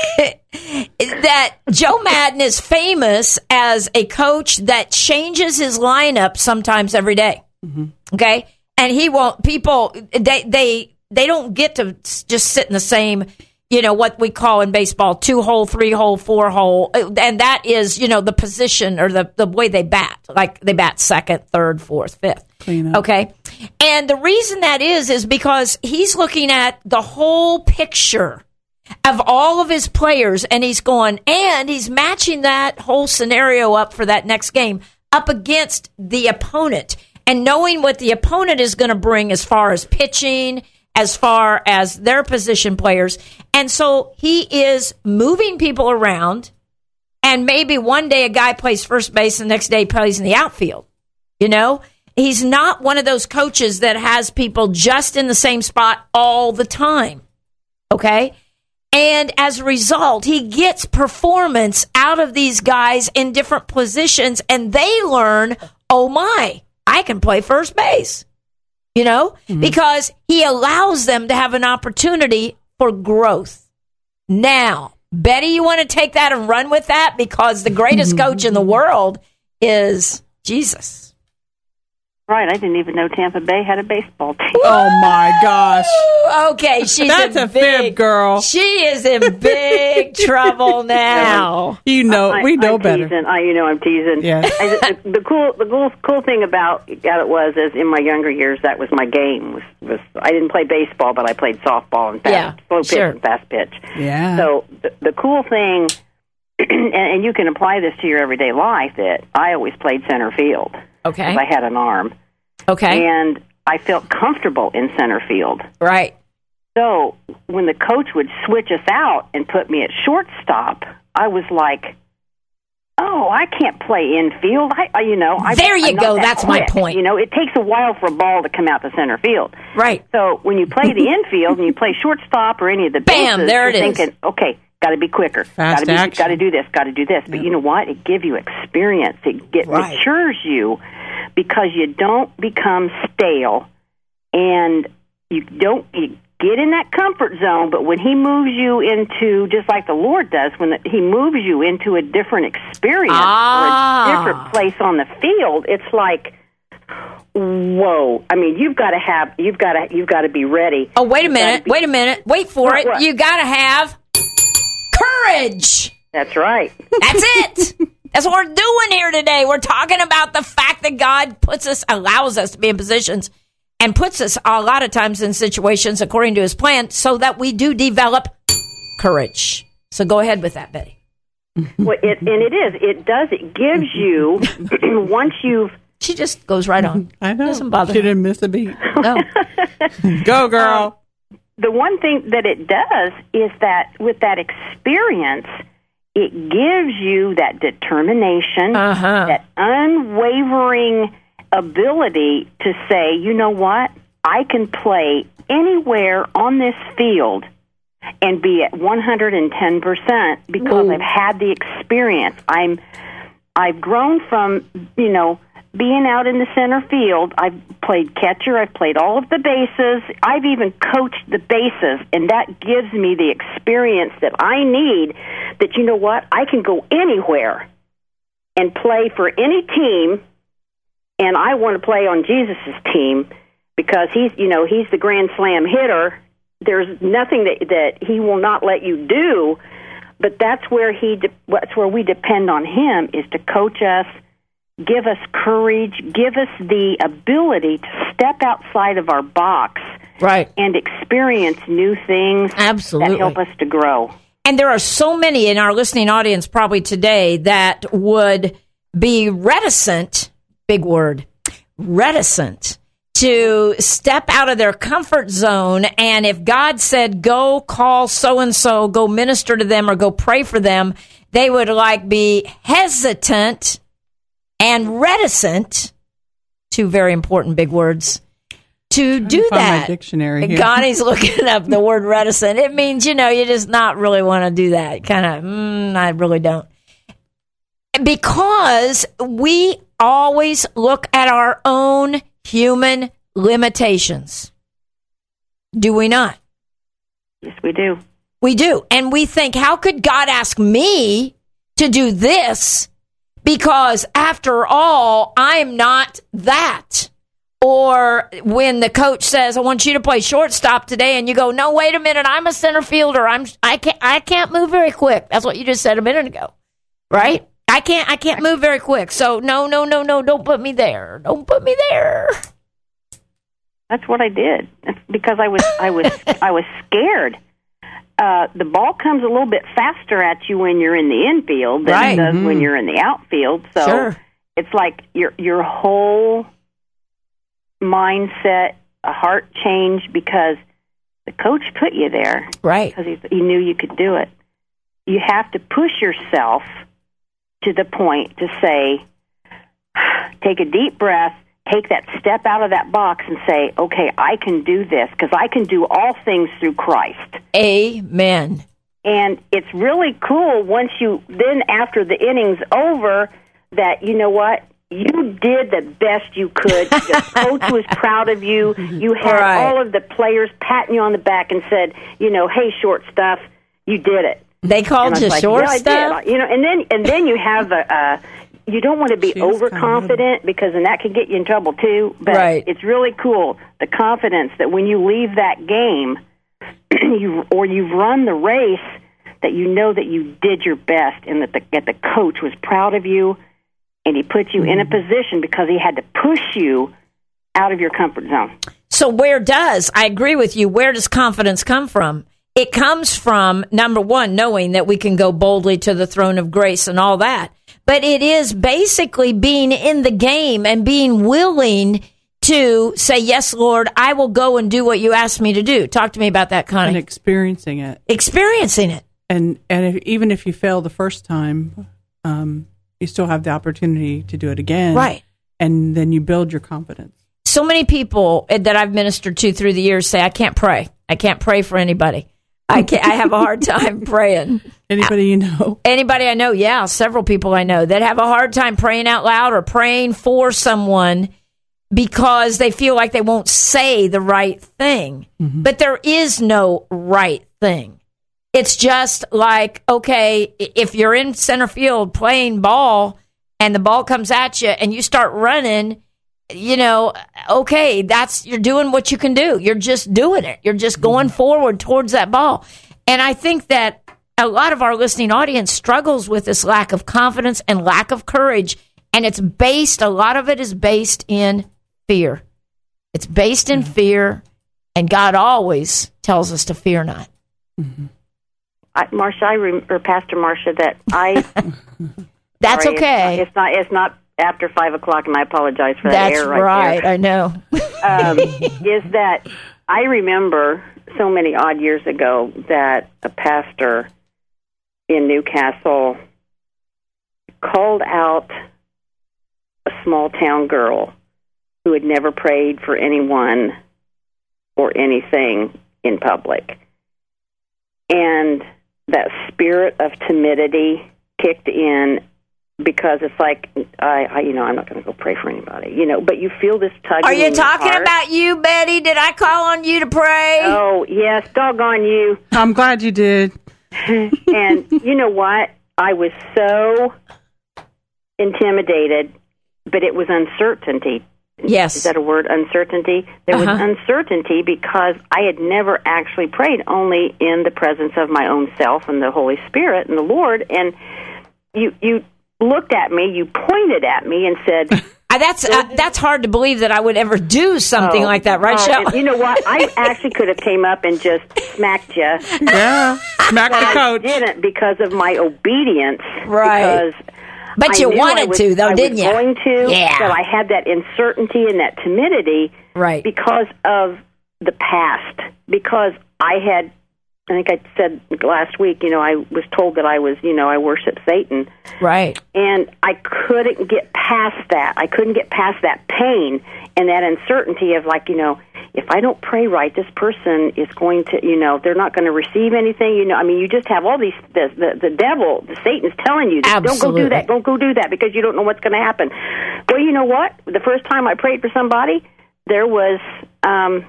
That Joe Madden is famous as a coach that changes his lineup sometimes every day. Mm-hmm. Okay? And he won't, people, they, they, they don't get to just sit in the same, you know, what we call in baseball, two hole, three hole, four hole. And that is, you know, the position or the, the way they bat. Like they bat second, third, fourth, fifth. Clean up. Okay. And the reason that is, is because he's looking at the whole picture of all of his players and he's going, and he's matching that whole scenario up for that next game up against the opponent and knowing what the opponent is going to bring as far as pitching, as far as their position players. And so he is moving people around, and maybe one day a guy plays first base and the next day he plays in the outfield. You know, he's not one of those coaches that has people just in the same spot all the time. Okay? And as a result, he gets performance out of these guys in different positions, and they learn, oh my, I can play first base. You know, mm-hmm. because he allows them to have an opportunity for growth. Now, Betty, you want to take that and run with that? Because the greatest coach in the world is Jesus. Right, I didn't even know Tampa Bay had a baseball team. Oh my gosh. Okay, she's That's in a big, fib, girl. She is in big trouble now. You know, I, we know I'm better. Teasing. I, you know, I'm teasing. Yes. I, the, the cool, the cool, cool thing about it was, is in my younger years, that was my game. Was, was I didn't play baseball, but I played softball and fast, Yeah, slow pitch sure. and fast pitch. Yeah. So the, the cool thing, and, and you can apply this to your everyday life, that I always played center field. Okay. 'Cause I had an arm. Okay. And I felt comfortable in center field. Right. So when the coach would switch us out and put me at shortstop, I was like, "Oh, I can't play infield." I, I you know, I, There you I'm not go. that That's my quick. point. You know, it takes a while for a ball to come out to center field. Right. So when you play the infield and you play shortstop or any of the Bam, bases, there you're it is. thinking, okay, got to be quicker, Fast got to be, action. got to do this, got to do this. But you know what? It gives you experience. It get, Right. matures you because you don't become stale and you don't. You get in that comfort zone. But when He moves you into, just like the Lord does, when the, He moves you into a different experience Ah. or a different place on the field, it's like, whoa! I mean, you've got to have, you've got to, you've got to be ready. Oh, wait a You've gotta minute. be- Wait a minute. Wait for What, it. what? You got to have courage. That's right. That's it. That's what we're doing here today. We're talking about the fact that God puts us, allows us to be in positions and puts us a lot of times in situations according to His plan so that we do develop courage. So go ahead with that, Betty. Well, it, and it is. It does. It gives you, once you've, She just goes right on. I know. Doesn't bother She her. didn't miss a beat. No. Go, girl. the one thing that it does is that with that experience, it gives you that determination, Uh-huh. that unwavering ability to say, you know what, I can play anywhere on this field and be at one hundred ten percent because Ooh. I've had the experience. I'm, I've grown from, you know, being out in the center field. I've played catcher. I've played all of the bases. I've even coached the bases, and that gives me the experience that I need, that, you know what, I can go anywhere and play for any team, and I want to play on Jesus' team because he's, you know, he's the grand slam hitter. There's nothing that, that he will not let you do, but that's where he, de- that's where we depend on him, is to coach us, give us courage, give us the ability to step outside of our box Right. and experience new things Absolutely. that help us to grow. And there are so many in our listening audience probably today that would be reticent, big word, reticent to step out of their comfort zone. And if God said, go call so-and-so, go minister to them or go pray for them, they would like be hesitant and reticent, two very important big words, to do Find that. my dictionary here. Connie's looking up the word reticent. It means, you know, you just not really want to do that. Kind of, mm, I really don't. Because we always look at our own human limitations. Do we not? Yes, we do. We do. And we think, how could God ask me to do this? Because after all, I'm not that. Or when the coach says, I want you to play shortstop today, and you go, no, wait a minute, I'm a center fielder. I'm I can't I can't move very quick. That's what you just said a minute ago. Right? I can't I can't move very quick. So no, no, no, no, don't put me there. Don't put me there. That's what I did. That's because I was I was I was scared. Uh, the ball comes a little bit faster at you when you're in the infield than Right. it does when you're in the outfield. So Sure. it's like your your whole mindset, a heart change, because the coach put you there Right. because he, he knew you could do it. You have to push yourself to the point to say, take a deep breath, take that step out of that box and say, okay, I can do this because I can do all things through Christ. Amen. And it's really cool once you, then after the inning's over, that, you know what, you did the best you could. The coach was proud of you. You had Right. all of the players patting you on the back and said, you know, hey, short stuff, you did it. They called And I you was like, short yeah, I stuff? did. You know, and then and then you have a, uh, you don't want to be She is overconfident because then that can get you in trouble too. But Right. it's really cool, the confidence that when you leave that game you or you've run the race, that you know that you did your best and that the, that the coach was proud of you and he put you in a position because he had to push you out of your comfort zone. So where does, I agree with you, where does confidence come from? It comes from, number one, knowing that we can go boldly to the throne of grace and all that. But it is basically being in the game and being willing to say, yes, Lord, I will go and do what you asked me to do. Talk to me about that, And Connie. experiencing it. Experiencing it. And and if, even if you fail the first time, um, you still have the opportunity to do it again. Right. And then you build your confidence. So many people that I've ministered to through the years say, I can't pray. I can't pray for anybody. I can't, I have a hard time praying. Anybody you know? Anybody I know, yeah, several people I know that have a hard time praying out loud or praying for someone because they feel like they won't say the right thing. Mm-hmm. But there is no right thing. It's just like, okay, if you're in center field playing ball and the ball comes at you and you start running, you know, okay, that's, you're doing what you can do. You're just doing it. You're just going forward towards that ball. And I think that a lot of our listening audience struggles with this lack of confidence and lack of courage. And it's based, a lot of it is based in fear. It's based in fear. And God always tells us to fear not. Mm-hmm. I, Marcia, I rem- or Pastor Marcia, that I. That's sorry, okay. It's not. It's not. It's not after five o'clock, and I apologize for That's that error right, right. there. I know. um, is that I remember so many odd years ago that a pastor in Newcastle called out a small town girl who had never prayed for anyone or anything in public, and that spirit of timidity kicked in. Because it's like, I, I, you know, I'm not going to go pray for anybody, you know, but you feel this tugging. Are you in your talking heart. about you, Betty? Did I call on you to pray? Oh, yes, doggone you. I'm glad you did. And you know what? I was so intimidated, but it was uncertainty. Yes. Is that a word, uncertainty? There Uh-huh. was uncertainty because I had never actually prayed, only in the presence of my own self and the Holy Spirit and the Lord. And you, you looked at me, you pointed at me and said... Uh, that's uh, that's hard to believe that I would ever do something Oh, like that, right, uh, Shell? You know what? I actually could have came up and just smacked you. Yeah. Smack But the I coach. didn't because of my obedience. Right. Because But I you knew wanted I was, to, though, I didn't was you? going to. Yeah. But I had that uncertainty and that timidity Right. because of the past. Because I had, I think I said last week, you know, I was told that I was, you know, I worship Satan. Right. And I couldn't get past that. I couldn't get past that pain and that uncertainty of like, you know, if I don't pray right, this person is going to, you know, they're not going to receive anything. You know, I mean, you just have all these, the the, the devil, the Satan's telling you, don't go Absolutely. do that, don't go do that because you don't know what's going to happen. Well, you know what? The first time I prayed for somebody, there was um,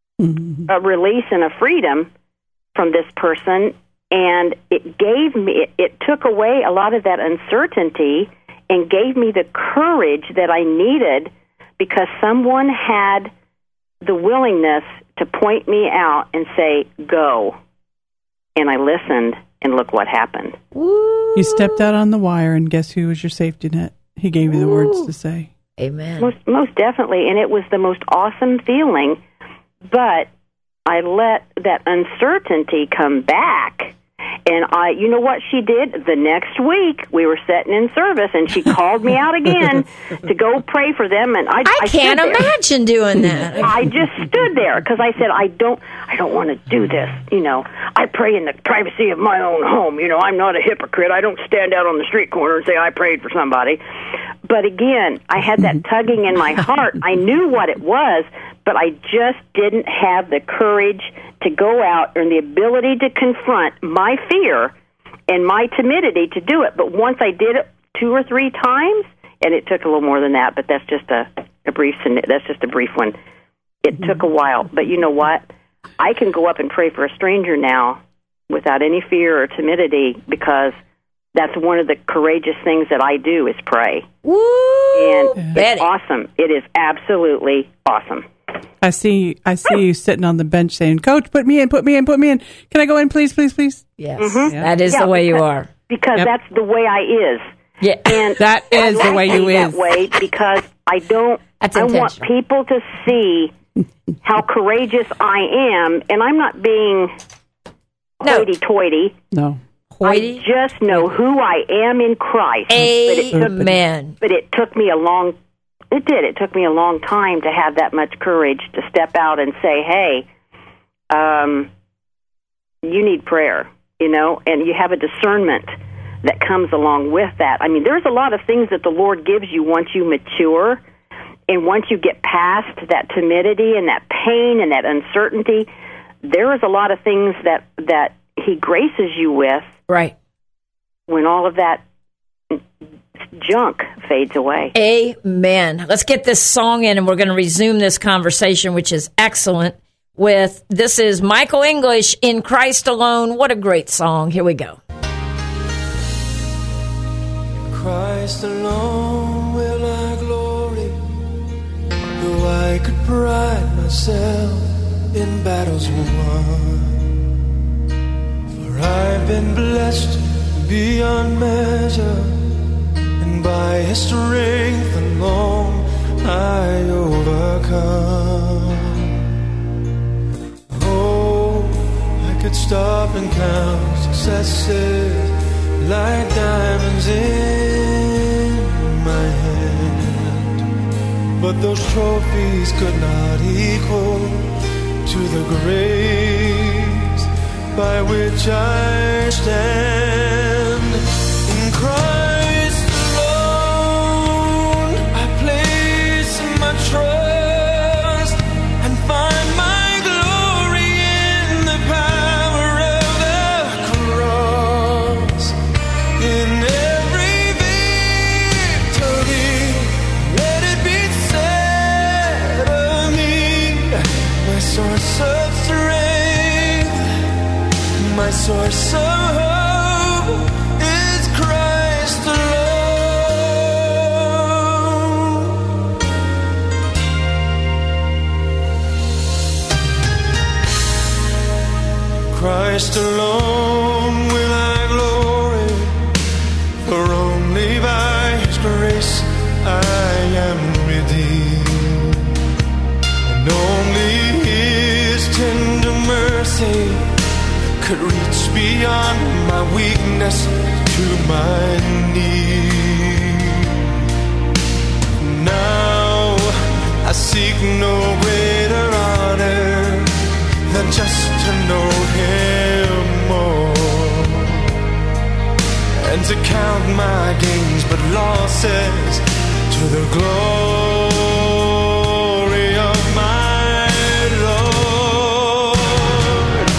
a release and a freedom from this person, and it gave me, it, it took away a lot of that uncertainty and gave me the courage that I needed because someone had the willingness to point me out and say, go. And I listened, and look what happened. Woo. You stepped out on the wire, and guess who was your safety net? He gave you the words to say. Amen. Most, most definitely, and it was the most awesome feeling, but I let that uncertainty come back, and I, you know what she did? The next week, we were sitting in service, and she called me out again to go pray for them, and I, I I can't stood there. imagine doing that. I just stood there because I said, I don't, I don't want to do this. You know, I pray in the privacy of my own home. You know, I'm not a hypocrite. I don't stand out on the street corner and say I prayed for somebody. But again, I had that tugging in my heart. I knew what it was, but I just didn't have the courage to go out and the ability to confront my fear and my timidity to do it. But once I did it two or three times, and it took a little more than that, but that's just a, a brief. That's just a brief one. It took a while, but you know what? I can go up and pray for a stranger now without any fear or timidity because that's one of the courageous things that I do is pray. Woo! And Betty. it's awesome. It is absolutely awesome. I see. I see you sitting on the bench saying, "Coach, put me in, put me in, put me in. Can I go in, please, please, please?" Yes, Mhm. that is Yeah, the way you because- are. Because Yep. that's the way I is. Yeah. And That I is the like way to you be is. that way because I don't. That's I want intentional. people to see how courageous I am, and I'm not being No. hoity-toity. No. Hoity. I just know who I am in Christ. But it took, Amen. but it took me a long. It did. It took me a long time to have that much courage to step out and say, "Hey, um, you need prayer." You know, and you have a discernment that comes along with that. I mean, there's a lot of things that the Lord gives you once you mature, and once you get past that timidity and that pain and that uncertainty. There is a lot of things that that He graces you with Right. when all of that junk fades away. Amen. Let's get this song in, and we're going to resume this conversation, which is excellent. With this is Michael English, In Christ Alone. What a great song. Here we go. Christ alone will I glory, though I could pride myself in battles won. For I've been blessed beyond measure, and by His strength alone I overcome. Oh, I could stop and count successes like diamonds in my hand, but those trophies could not equal to the grace by which I stand. In Christ alone I place my trust and find my glory in the power of the cross. In every victory, let it be said of me, my source of strength, my source of hope is Christ alone. Christ alone will I glory, for only by His grace I am redeemed, and only His tender mercy could reach beyond my weakness to my need. Now I seek no greater honor than just to know Him more, and to count my gains but losses to the glory of my Lord.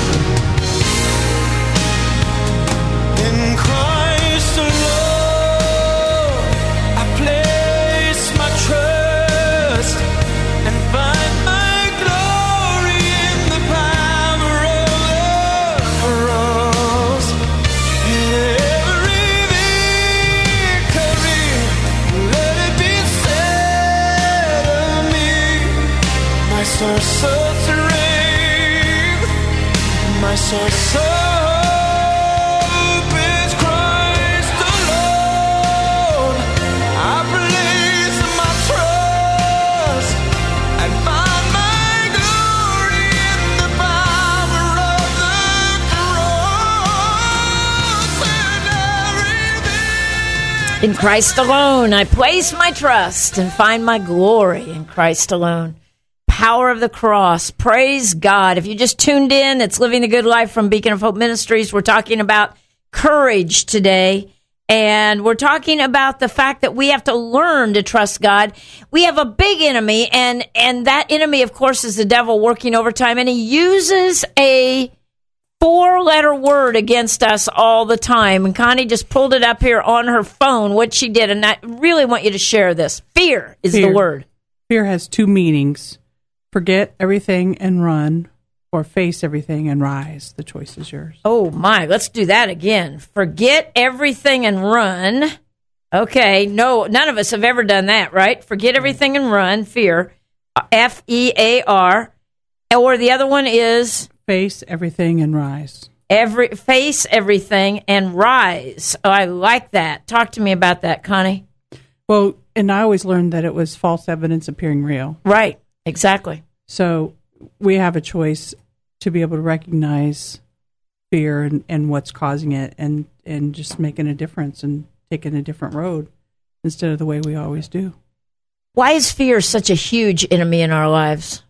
In Christ alone I place my trust and find my glory in the power of the cross. In every victory, let it be said of me, my source of strength, my source of hope is Christ alone. I place my trust and find my glory in the power of the cross. And everything. In Christ alone, I place my trust and find my glory in Christ alone. Power of the cross. Praise God. If you just tuned in, it's Living the Good Life from Beacon of Hope Ministries. We're talking about courage today. And we're talking about the fact that we have to learn to trust God. We have a big enemy, and, and that enemy, of course, is the devil working overtime. And he uses a four-letter word against us all the time. And Connie just pulled it up here on her phone, what she did. And I really want you to share this. Fear is Fear. the word. Fear has two meanings: forget everything and run, or face everything and rise. The choice is yours. Oh, my. Let's do that again. Forget everything and run. Okay. No, none of us have ever done that, right? Forget everything and run. Fear. F E A R. Or the other one is Face everything and rise. every face everything and rise. Oh, I like that. Talk to me about that, Connie. Well, and I always learned that it was false evidence appearing real. Right. Exactly. So we have a choice to be able to recognize fear and, and what's causing it, and, and just making a difference and taking a different road instead of the way we always do. Why is fear such a huge enemy in our lives?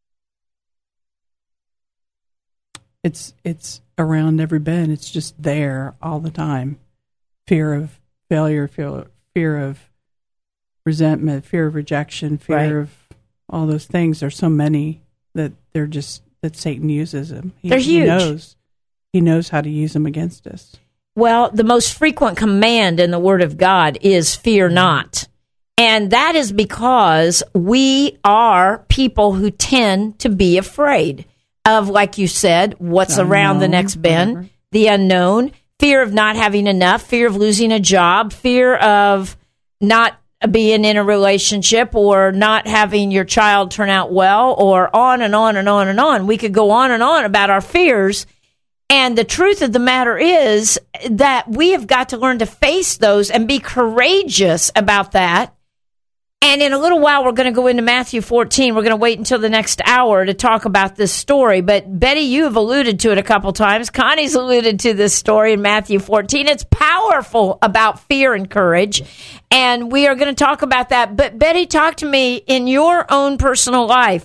It's it's around every bend. It's just there all the time. Fear of failure, fear, fear of resentment, fear of rejection, fear Right. of all those things. There's so many that they're just that Satan uses them. He, They're He huge. knows. He knows how to use them against us. Well, the most frequent command in the Word of God is fear not. And that is because we are people who tend to be afraid of, like you said, what's The around the unknown, next bend, whatever. the unknown, fear of not having enough, fear of losing a job, fear of not being in a relationship or not having your child turn out well, or on and on and on and on. We could go on and on about our fears. And the truth of the matter is that we have got to learn to face those and be courageous about that. And in a little while, we're going to go into Matthew fourteen. We're going to wait until the next hour to talk about this story. But Betty, you have alluded to it a couple times. Connie's alluded to this story in Matthew fourteen. It's powerful about fear and courage. And we are going to talk about that. But Betty, talk to me in your own personal life.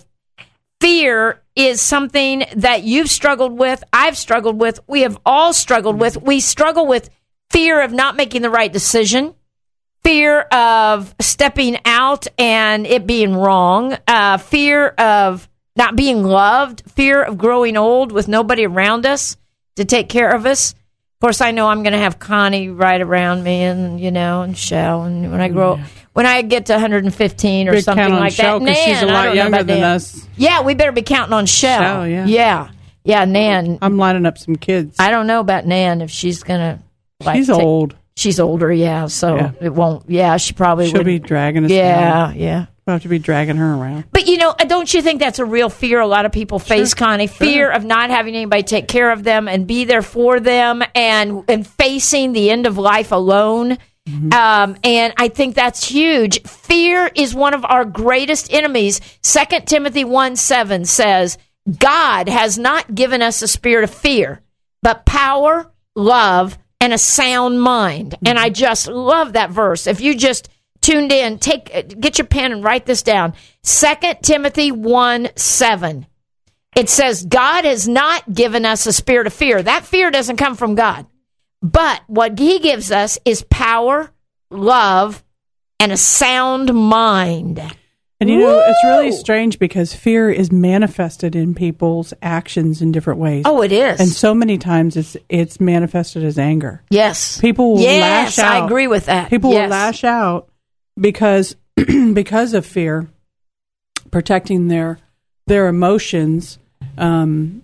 Fear is something that you've struggled with. I've struggled with. We have all struggled with. We struggle with fear of not making the right decision. Fear of stepping out and it being wrong, uh, fear of not being loved, fear of growing old with nobody around us to take care of us. Of course, I know I'm going to have Connie right around me, and you know, and Shell. And when I grow, when I get to one hundred fifteen or Big something count on like Shell, that, 'cause she's a Nan, I lot don't know younger about than Nan. us. Yeah, we better be counting on Shell. Shell, yeah. yeah, yeah. Nan, I'm lining up some kids. I don't know about Nan if she's going to. Like, She's take- old. She's older, yeah. So Yeah. it won't. Yeah, she probably She'll would. be dragging us Yeah, down. yeah. We'll have to be dragging her around. But, you know, don't you think that's a real fear a lot of people face, Connie? Fear of not having anybody take care of them and be there for them, and, and facing the end of life alone. Um, and I think that's huge. Fear is one of our greatest enemies. Second Timothy one seven says, God has not given us a spirit of fear, but power, love, and a sound mind. And I just love that verse. If you just tuned in, take get your pen and write this down. Second Timothy one seven. It says, God has not given us a spirit of fear. That fear doesn't come from God. But what he gives us is power, love, and a sound mind. And you know, it's really Woo! strange because fear is manifested in people's actions in different ways. Oh, it is. And so many times it's it's manifested as anger. yes. People will yes, lash out. I agree with that. People yes. will lash out because because of fear, protecting their their emotions, um,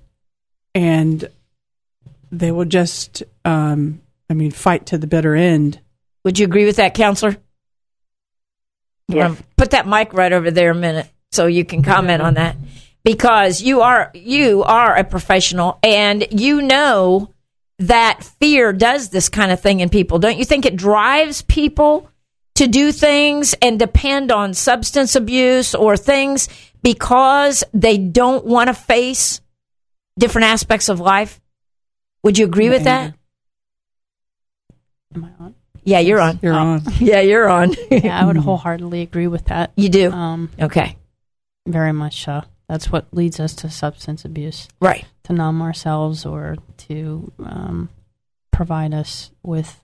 and they will just, um, I mean, fight to the bitter end. Would you agree with that, counselor? Yes. Um, put that mic right over there a minute so you can comment on that, because you are you are a professional and you know that fear does this kind of thing in people. Don't you think it drives people to do things and depend on substance abuse or things because they don't want to face different aspects of life? Would you agree with that? Anger. Am I on? Yeah, you're on. You're on. Yeah, you're on. Yeah, I would wholeheartedly agree with that. You do? Um, Okay. very much so. That's what leads us to substance abuse, Right. to numb ourselves or to um, provide us with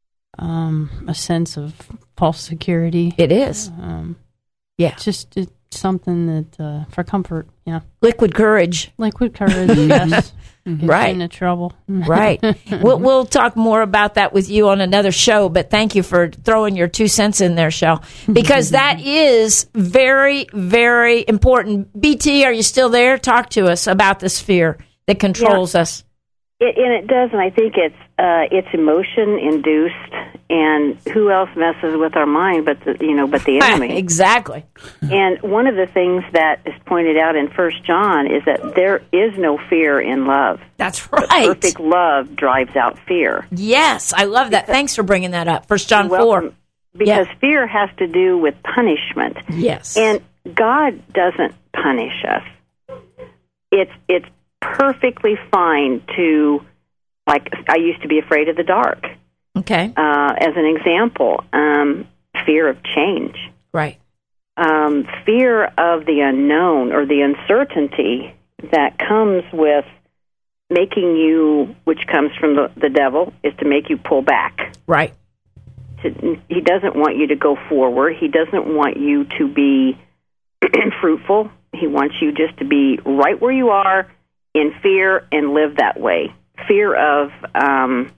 um, a sense of false security. It is. Um, Yeah. it's just it, something that uh, for comfort. Yeah, Liquid courage. liquid courage. Yes, gets Right. you into trouble. Right. we'll, we'll talk more about that with you on another show, but thank you for throwing your two cents in there, Shell, because that is very, very important. B T, are you still there? Talk to us about this fear that controls us. It, and it does, and I think it's uh, it's emotion induced. And who else messes with our mind but the you know but the enemy? Exactly. And one of the things that is pointed out in First John is that there is no fear in love. That's But right. perfect love drives out fear. Yes, I love that. Thanks for bringing that up. First John You're welcome. four. Because Yeah. fear has to do with punishment. Yes. And God doesn't punish us. It's it's perfectly fine to, like, I used to be afraid of the dark. Okay. Uh, as an example, um, fear of change, Right. um, fear of the unknown or the uncertainty that comes with making you, which comes from the, the devil, is to make you pull back. Right. To, he doesn't want you to go forward. He doesn't want you to be fruitful. He wants you just to be right where you are in fear and live that way. Fear of um,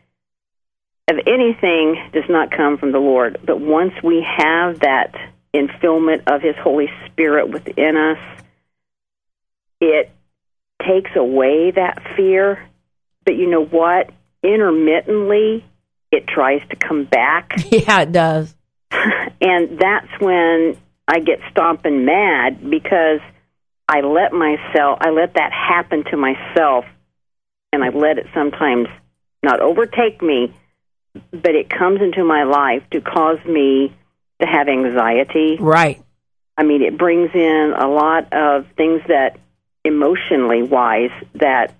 of anything does not come from the Lord. But once we have that infillment of His Holy Spirit within us, it takes away that fear. But you know what? Intermittently, it tries to come back. Yeah, it does. And that's when I get stomping mad because I let myself, I let that happen to myself, and I let it sometimes not overtake me, but it comes into my life to cause me to have anxiety. Right. I mean, it brings in a lot of things that emotionally wise that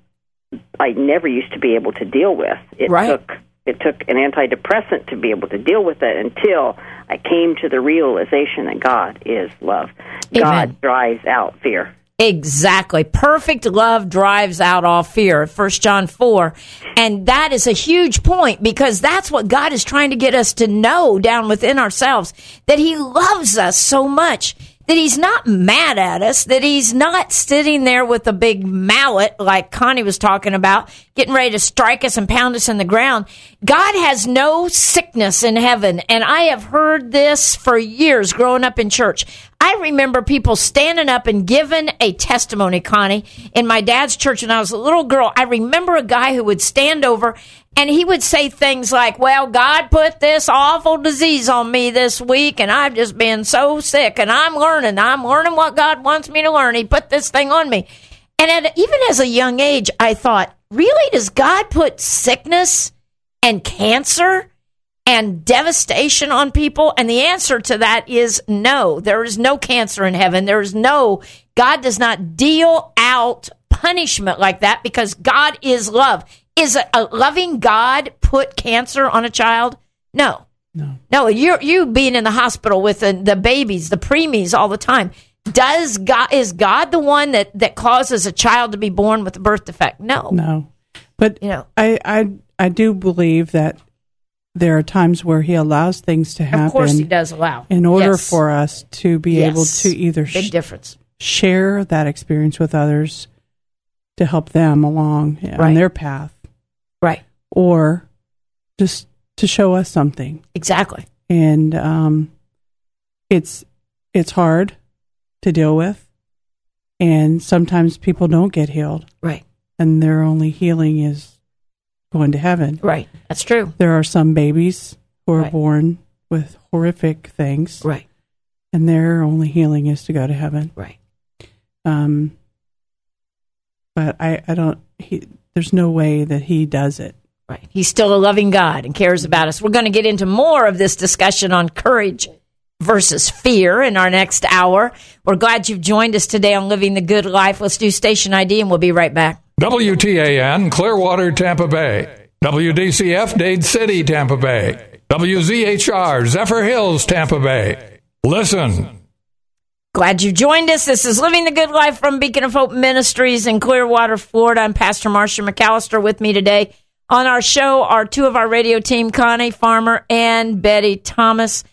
I never used to be able to deal with. It Right. took it took an antidepressant to be able to deal with it until I came to the realization that God is love. Amen. God drives out fear. Exactly. Perfect love drives out all fear. First John four. And that is a huge point because that's what God is trying to get us to know down within ourselves, that He loves us so much, that He's not mad at us, that He's not sitting there with a big mallet like Connie was talking about, getting ready to strike us and pound us in the ground. God has no sickness in heaven. And I have heard this for years growing up in church. I remember people standing up and giving a testimony, Connie, in my dad's church when I was a little girl. I remember a guy who would stand over and he would say things like, well, God put this awful disease on me this week and I've just been so sick and I'm learning. I'm learning what God wants me to learn. He put this thing on me. And at, even as a young age, I thought, really, does God put sickness and cancer and devastation on people? And the answer to that is no. There is no cancer in heaven. There is no, God does not deal out punishment like that because God is love. Is a, a loving God put cancer on a child? No. No. No, you you being in the hospital with the, the babies, the preemies all the time. Does God, is God the one that, that causes a child to be born with a birth defect? No. No. But You know. I, I, I do believe that there are times where He allows things to happen Of course He does allow. in order Yes. for us to be Yes. able to either Big sh- difference. share that experience with others to help them along Right. on their path, Right. or just to show us something. Exactly. And um, it's it's hard to deal with, and sometimes people don't get healed, Right. and their only healing is going to heaven. Right. That's true. There are some babies who are Right. born with horrific things, Right. and their only healing is to go to heaven. Right. Um, but I, I don't. He, there's no way that He does it. Right. He's still a loving God and cares about us. We're going to get into more of this discussion on courage versus fear in our next hour. We're glad you've joined us today on Living the Good Life. Let's do station I D and we'll be right back. W T A N, Clearwater, Tampa Bay. W D C F, Dade City, Tampa Bay. W Z H R, Zephyr Hills, Tampa Bay. Listen. Glad you joined us. This is Living the Good Life from Beacon of Hope Ministries in Clearwater, Florida. I'm Pastor Marcia McAllister. With me today on our show are two of our radio team, Connie Farmer and Betty Thomas.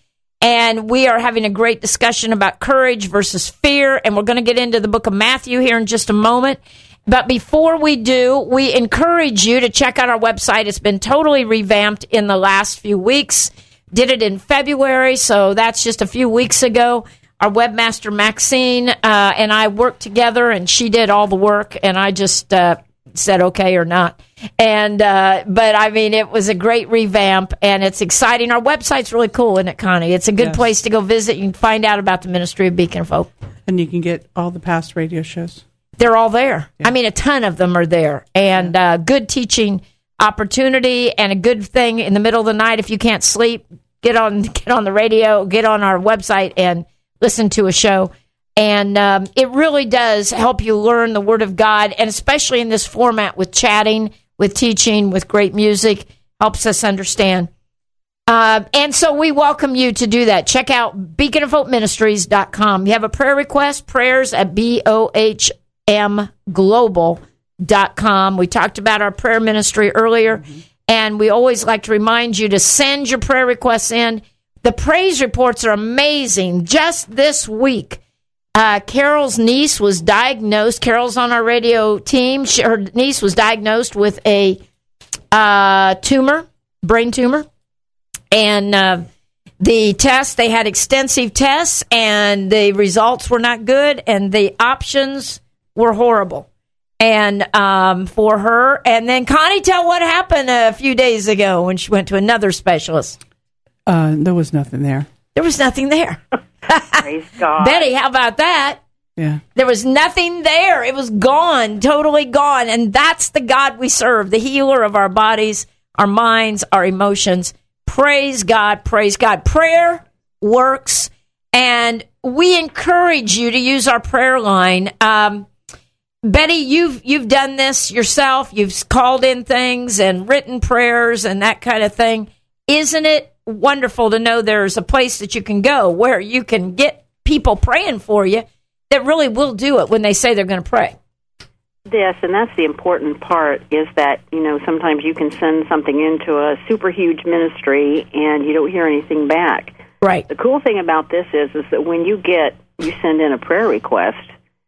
And we are having a great discussion about courage versus fear. And we're going to get into the book of Matthew here in just a moment. But before we do, we encourage you to check out our website. It's been totally revamped in the last few weeks. Did it in February, so that's just a few weeks ago. Our webmaster, Maxine, uh, and I worked together, and she did all the work, and I just uh, said okay or not. And uh, But, I mean, it was a great revamp, and it's exciting. Our website's really cool, isn't it, Connie? It's a good Yes. place to go visit. You can find out about the Ministry of Beacon of Hope. And you can get all the past radio shows. They're all there. I mean, a ton of them are there. And uh, good teaching opportunity, and a good thing in the middle of the night if you can't sleep, get on get on the radio, get on our website and listen to a show. And um, it really does help you learn the Word of God, and especially in this format with chatting, with teaching, with great music, helps us understand. Uh, and so we welcome you to do that. Check out beacon of hope ministries dot com. You have a prayer request, prayers at B O H M global dot com. We talked about our prayer ministry earlier, mm-hmm. and we always like to remind you to send your prayer requests in. The praise reports are amazing. Just this week, uh, Carol's niece was diagnosed. Carol's on our radio team. She, her niece was diagnosed with a uh, tumor, brain tumor. And uh, the tests, they had extensive tests, and the results were not good, and the options were horrible. And um, for her, and then Connie, tell what happened a few days ago when she went to another specialist. Uh, there was nothing there. There was nothing there. Praise God. Betty, how about that? Yeah. There was nothing there. It was gone, totally gone. And that's the God we serve, the healer of our bodies, our minds, our emotions. Praise God, praise God. Prayer works, and we encourage you to use our prayer line. Um, Betty, you've you've done this yourself. You've called in things and written prayers and that kind of thing. Isn't it wonderful to know there's a place that you can go where you can get people praying for you that really will do it when they say they're going to pray? Yes, and that's the important part, is that, you know, sometimes you can send something into a super huge ministry and you don't hear anything back. Right. The cool thing about this is, is that when you get, you send in a prayer request,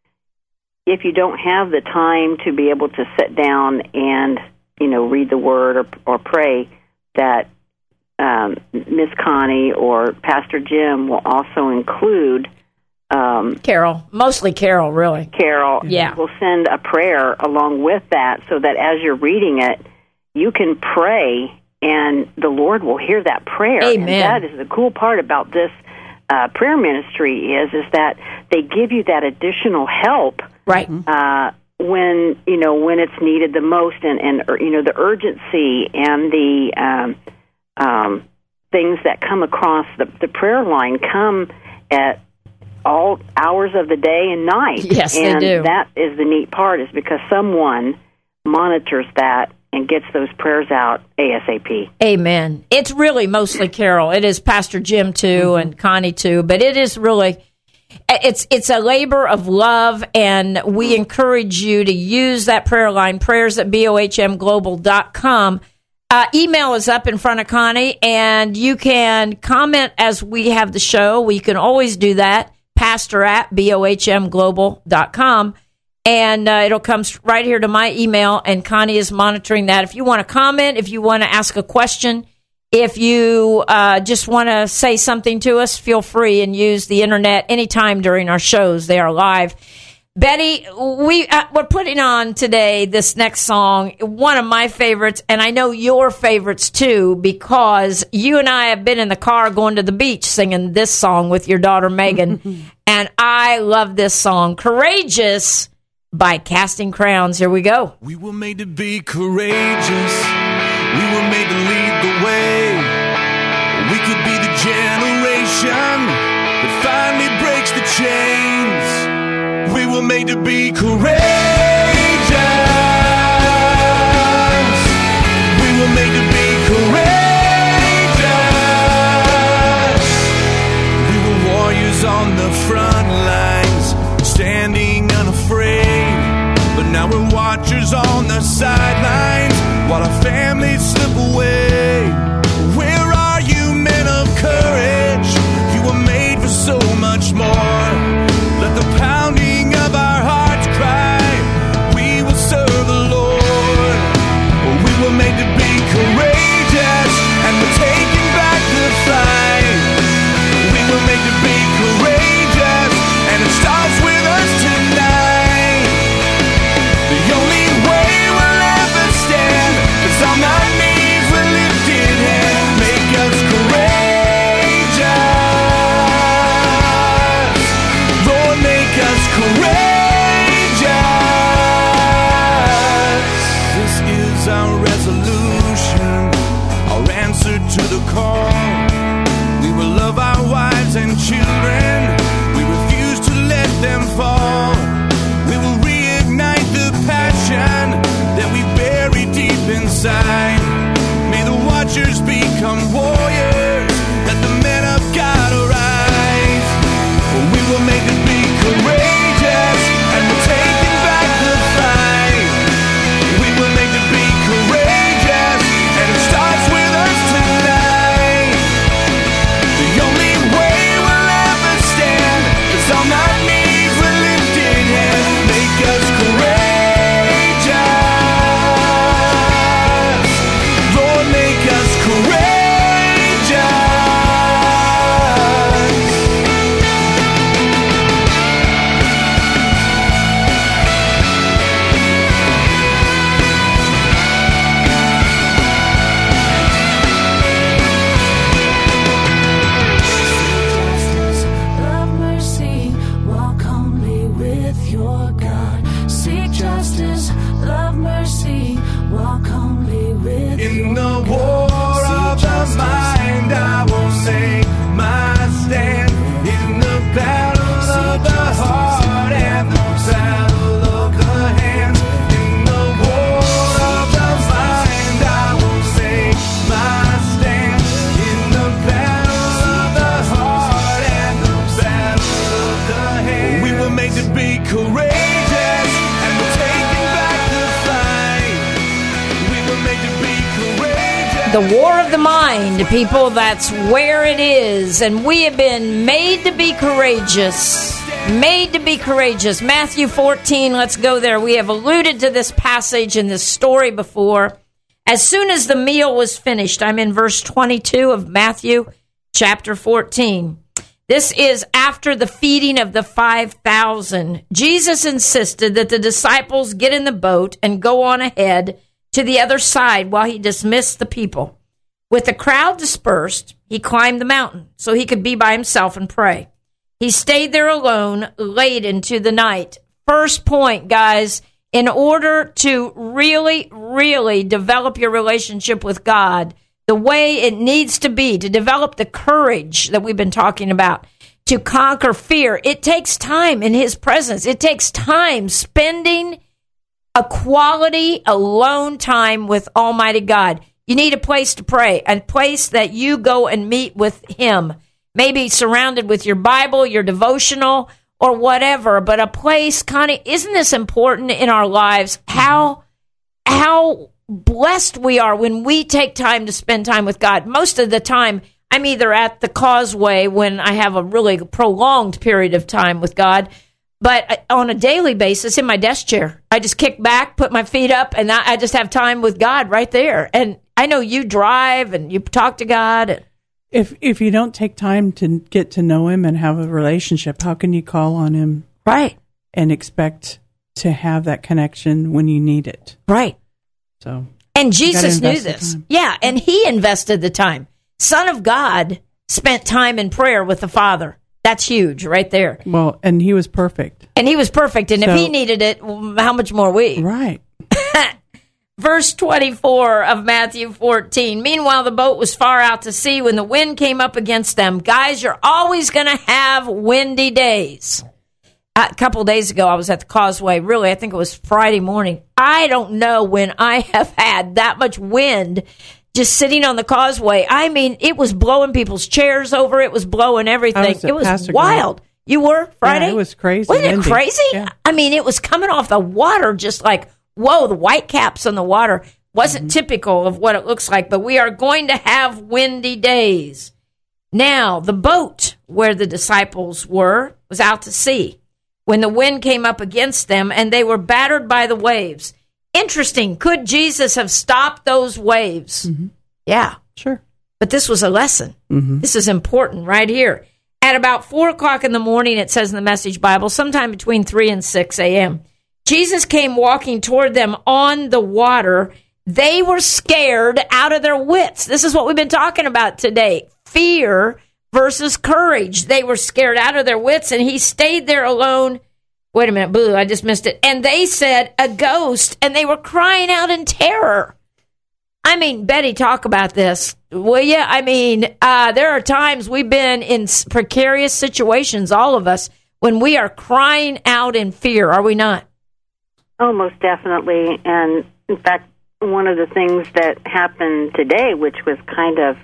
if you don't have the time to be able to sit down and, you know, read the word or, or pray, that um, Miss Connie or Pastor Jim will also include Um, Carol, mostly Carol, really. Carol, Yeah. will send a prayer along with that, so that as you're reading it, you can pray, and the Lord will hear that prayer. Amen. And that is the cool part about this uh, prayer ministry is is that they give you that additional help, Right. uh, when you know when it's needed the most, and and or, you know the urgency and the um, um, things that come across the the prayer line come at all hours of the day and night. Yes, they and do. That is the neat part, is because someone monitors that and gets those prayers out ASAP. Amen. It's really mostly Carol. It is Pastor Jim too, and Connie too, but it is really, it's it's a labor of love, and we encourage you to use that prayer line, prayers at B O H M global dot com. Uh, email is up in front of Connie, and you can comment as we have the show. We can always do that. Pastor at B O H M global dot com, and uh, it'll come right here to my email, and Connie is monitoring that. If you want to comment, if you want to ask a question, if you uh, just want to say something to us, feel free and use the internet anytime during our shows. They are live. Betty, we, uh, we're putting on today this next song, one of my favorites, and I know your favorites too, because you and I have been in the car going to the beach singing this song with your daughter Megan, and I love this song, Courageous by Casting Crowns. Here we go. We were made to be courageous. We were made to lead the way. We could be the generation that finally breaks the chains. We were made to be courageous. We were made to be courageous. We were warriors on the front lines, standing unafraid. But now we're watchers on the sidelines while our families slip away. Where are you, men of courage? The war of the mind, people, that's where it is. And we have been made to be courageous. Made to be courageous. Matthew fourteen, let's go there. We have alluded to this passage in this story before. As soon as the meal was finished, I'm in verse twenty-two of Matthew chapter fourteen. This is after the feeding of the five thousand. Jesus insisted that the disciples get in the boat and go on ahead to the other side while he dismissed the people. With the crowd dispersed, he climbed the mountain so he could be by himself and pray. He stayed there alone late into the night. First point, guys, in order to really, really develop your relationship with God the way it needs to be, to develop the courage that we've been talking about, to conquer fear, it takes time in his presence. It takes time spending a quality alone time with Almighty God. You need a place to pray, a place that you go and meet with him. Maybe surrounded with your Bible, your devotional, or whatever, but a place, Connie, isn't this important in our lives? How, how blessed we are when we take time to spend time with God. Most of the time, I'm either at the Causeway when I have a really prolonged period of time with God, but on a daily basis in my desk chair. I just kick back, put my feet up, and I just have time with God right there. And I know you drive and you talk to God. If if you don't take time to get to know him and have a relationship, how can you call on him? Right. And expect to have that connection when you need it. Right. So, and Jesus knew invest the this. time. Yeah, and he invested the time. Son of God spent time in prayer with the Father. That's huge right there. Well, and he was perfect. And he was perfect. And So- if he needed it, how much more we? Right. Verse twenty-four of Matthew fourteen. Meanwhile, the boat was far out to sea when the wind came up against them. Guys, you're always going to have windy days. A couple days ago, I was at the Causeway. Really, I think it was Friday morning. I don't know when I have had that much wind just sitting on the Causeway. I mean, it was blowing people's chairs over. It was blowing everything. I was at It was Pastor wild. You were Friday? Yeah, it was crazy Wasn't it windy. crazy? Yeah. I mean, it was coming off the water just like, whoa, the white caps on the water wasn't Mm-hmm. typical of what it looks like, but we are going to have windy days. Now, the boat where the disciples were was out to sea when the wind came up against them and they were battered by the waves. Interesting. Could Jesus have stopped those waves? Mm-hmm. Yeah. Sure. But this was a lesson. Mm-hmm. This is important right here. At about four o'clock in the morning, it says in the Message Bible, sometime between three and six a.m., Jesus came walking toward them on the water. They were scared out of their wits. This is what we've been talking about today. Fear versus courage. They were scared out of their wits, and he stayed there alone. Wait a minute, boo, I just missed it. And they said, a ghost, and they were crying out in terror. I mean, Betty, talk about this, will you? I mean, uh, there are times we've been in s- precarious situations, all of us, when we are crying out in fear, are we not? Oh, most definitely. And in fact, one of the things that happened today, which was kind of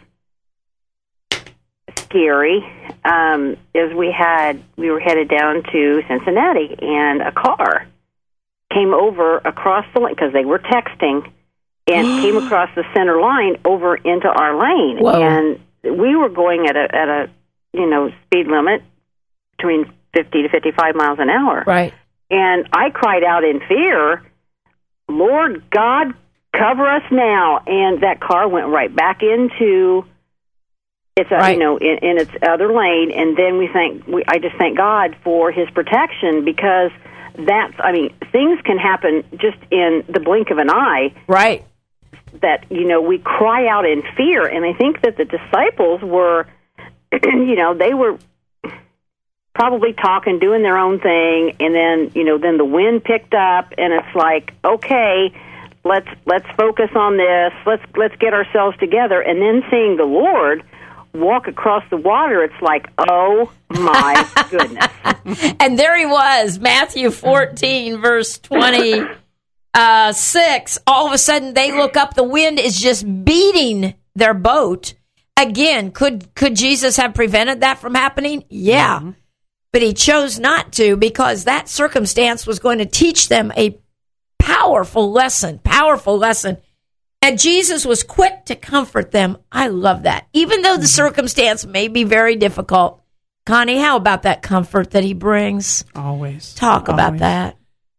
scary, um, is we had we were headed down to Cincinnati, and a car came over across the lane because they were texting, and came across the center line over into our lane. Whoa. And we were going at a at a you know speed limit between fifty to fifty-five miles an hour. Right. And I cried out in fear, Lord God, cover us now. And that car went right back into its, uh, Right. you know, in, in its other lane. And then we thank, we, I just thank God for His protection, because that's, I mean, things can happen just in the blink of an eye. Right. That, you know, we cry out in fear. And I think that the disciples were, you know, they were probably talking, doing their own thing, and then, you know, then the wind picked up, and it's like, okay, let's let's focus on this, let's let's get ourselves together, and then seeing the Lord walk across the water, it's like, oh my goodness. And there he was, Matthew fourteen, verse twenty-six. All of a sudden, they look up. The wind is just beating their boat. Again, could could Jesus have prevented that from happening? Yeah. Mm-hmm. But he chose not to, because that circumstance was going to teach them a powerful lesson, powerful lesson. And Jesus was quick to comfort them. I love that. Even though the circumstance may be very difficult. Connie, how about that comfort that he brings? Always. Talk about Always. that.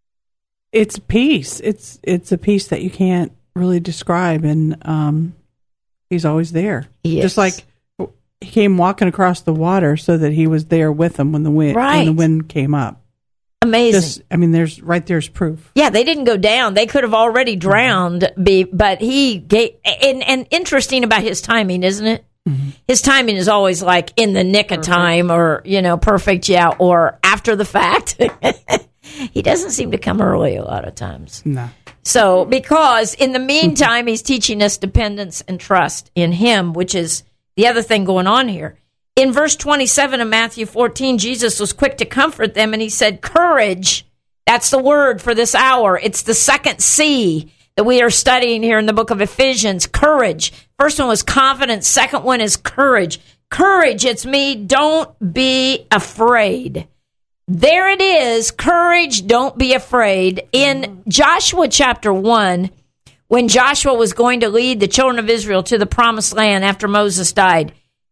It's peace. It's it's a peace that you can't really describe, and um, he's always there. He Just is. like he came walking across the water, so that he was there with them when the wind Right. when the wind came up. Amazing. Just, I mean, there's right there's proof. Yeah, they didn't go down. They could have already drowned, be, but he gave. And, and interesting about his timing, isn't it? Mm-hmm. His timing is always like in the nick of time, or you know, perfect, yeah, or after the fact. He doesn't seem to come early a lot of times. No. So, because in the meantime, he's teaching us dependence and trust in him, which is the other thing going on here. In verse twenty-seven of Matthew fourteen, Jesus was quick to comfort them, and he said, courage. That's the word for this hour. It's the second C that we are studying here in the book of Ephesians. Courage. First one was confidence. Second one is courage. Courage, it's me. Don't be afraid. There it is. Courage, don't be afraid. In Joshua chapter one, when Joshua was going to lead the children of Israel to the promised land after Moses died,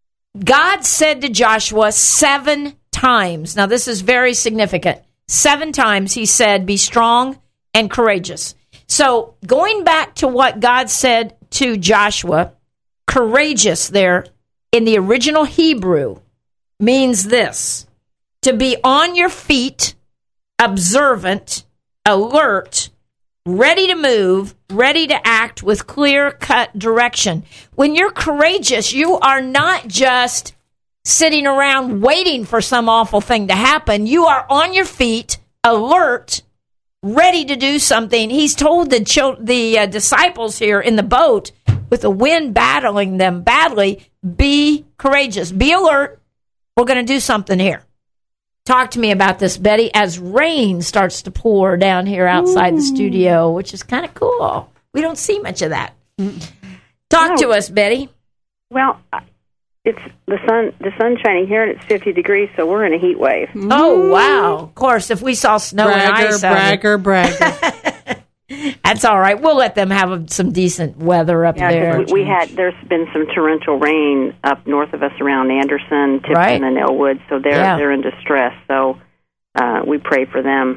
God said to Joshua seven times, now this is very significant, seven times he said, be strong and courageous. So going back to what God said to Joshua, courageous there in the original Hebrew means this: to be on your feet, observant, alert, ready to move, ready to act with clear-cut direction. When you're courageous, you are not just sitting around waiting for some awful thing to happen. You are on your feet, alert, ready to do something. He's told the chil- the uh, disciples here in the boat, with the wind battling them badly, be courageous, be alert. We're going to do something here. Talk to me about this, Betty, as rain starts to pour down here outside Ooh. the studio, which is kind of cool. We don't see much of that. Talk No. to us, Betty. Well, it's the sun. The sun's shining here, and it's fifty degrees, so we're in a heat wave. Oh, wow. Of course, if we saw snow and Bragger, ice out bragger, bragger. here, that's all right. We'll let them have some decent weather up Yeah, there. 'cause we, we had. There's been some torrential rain up north of us around Anderson, Tipton, Right. and Elwood, so they're Yeah. they're in distress. So uh, we pray for them.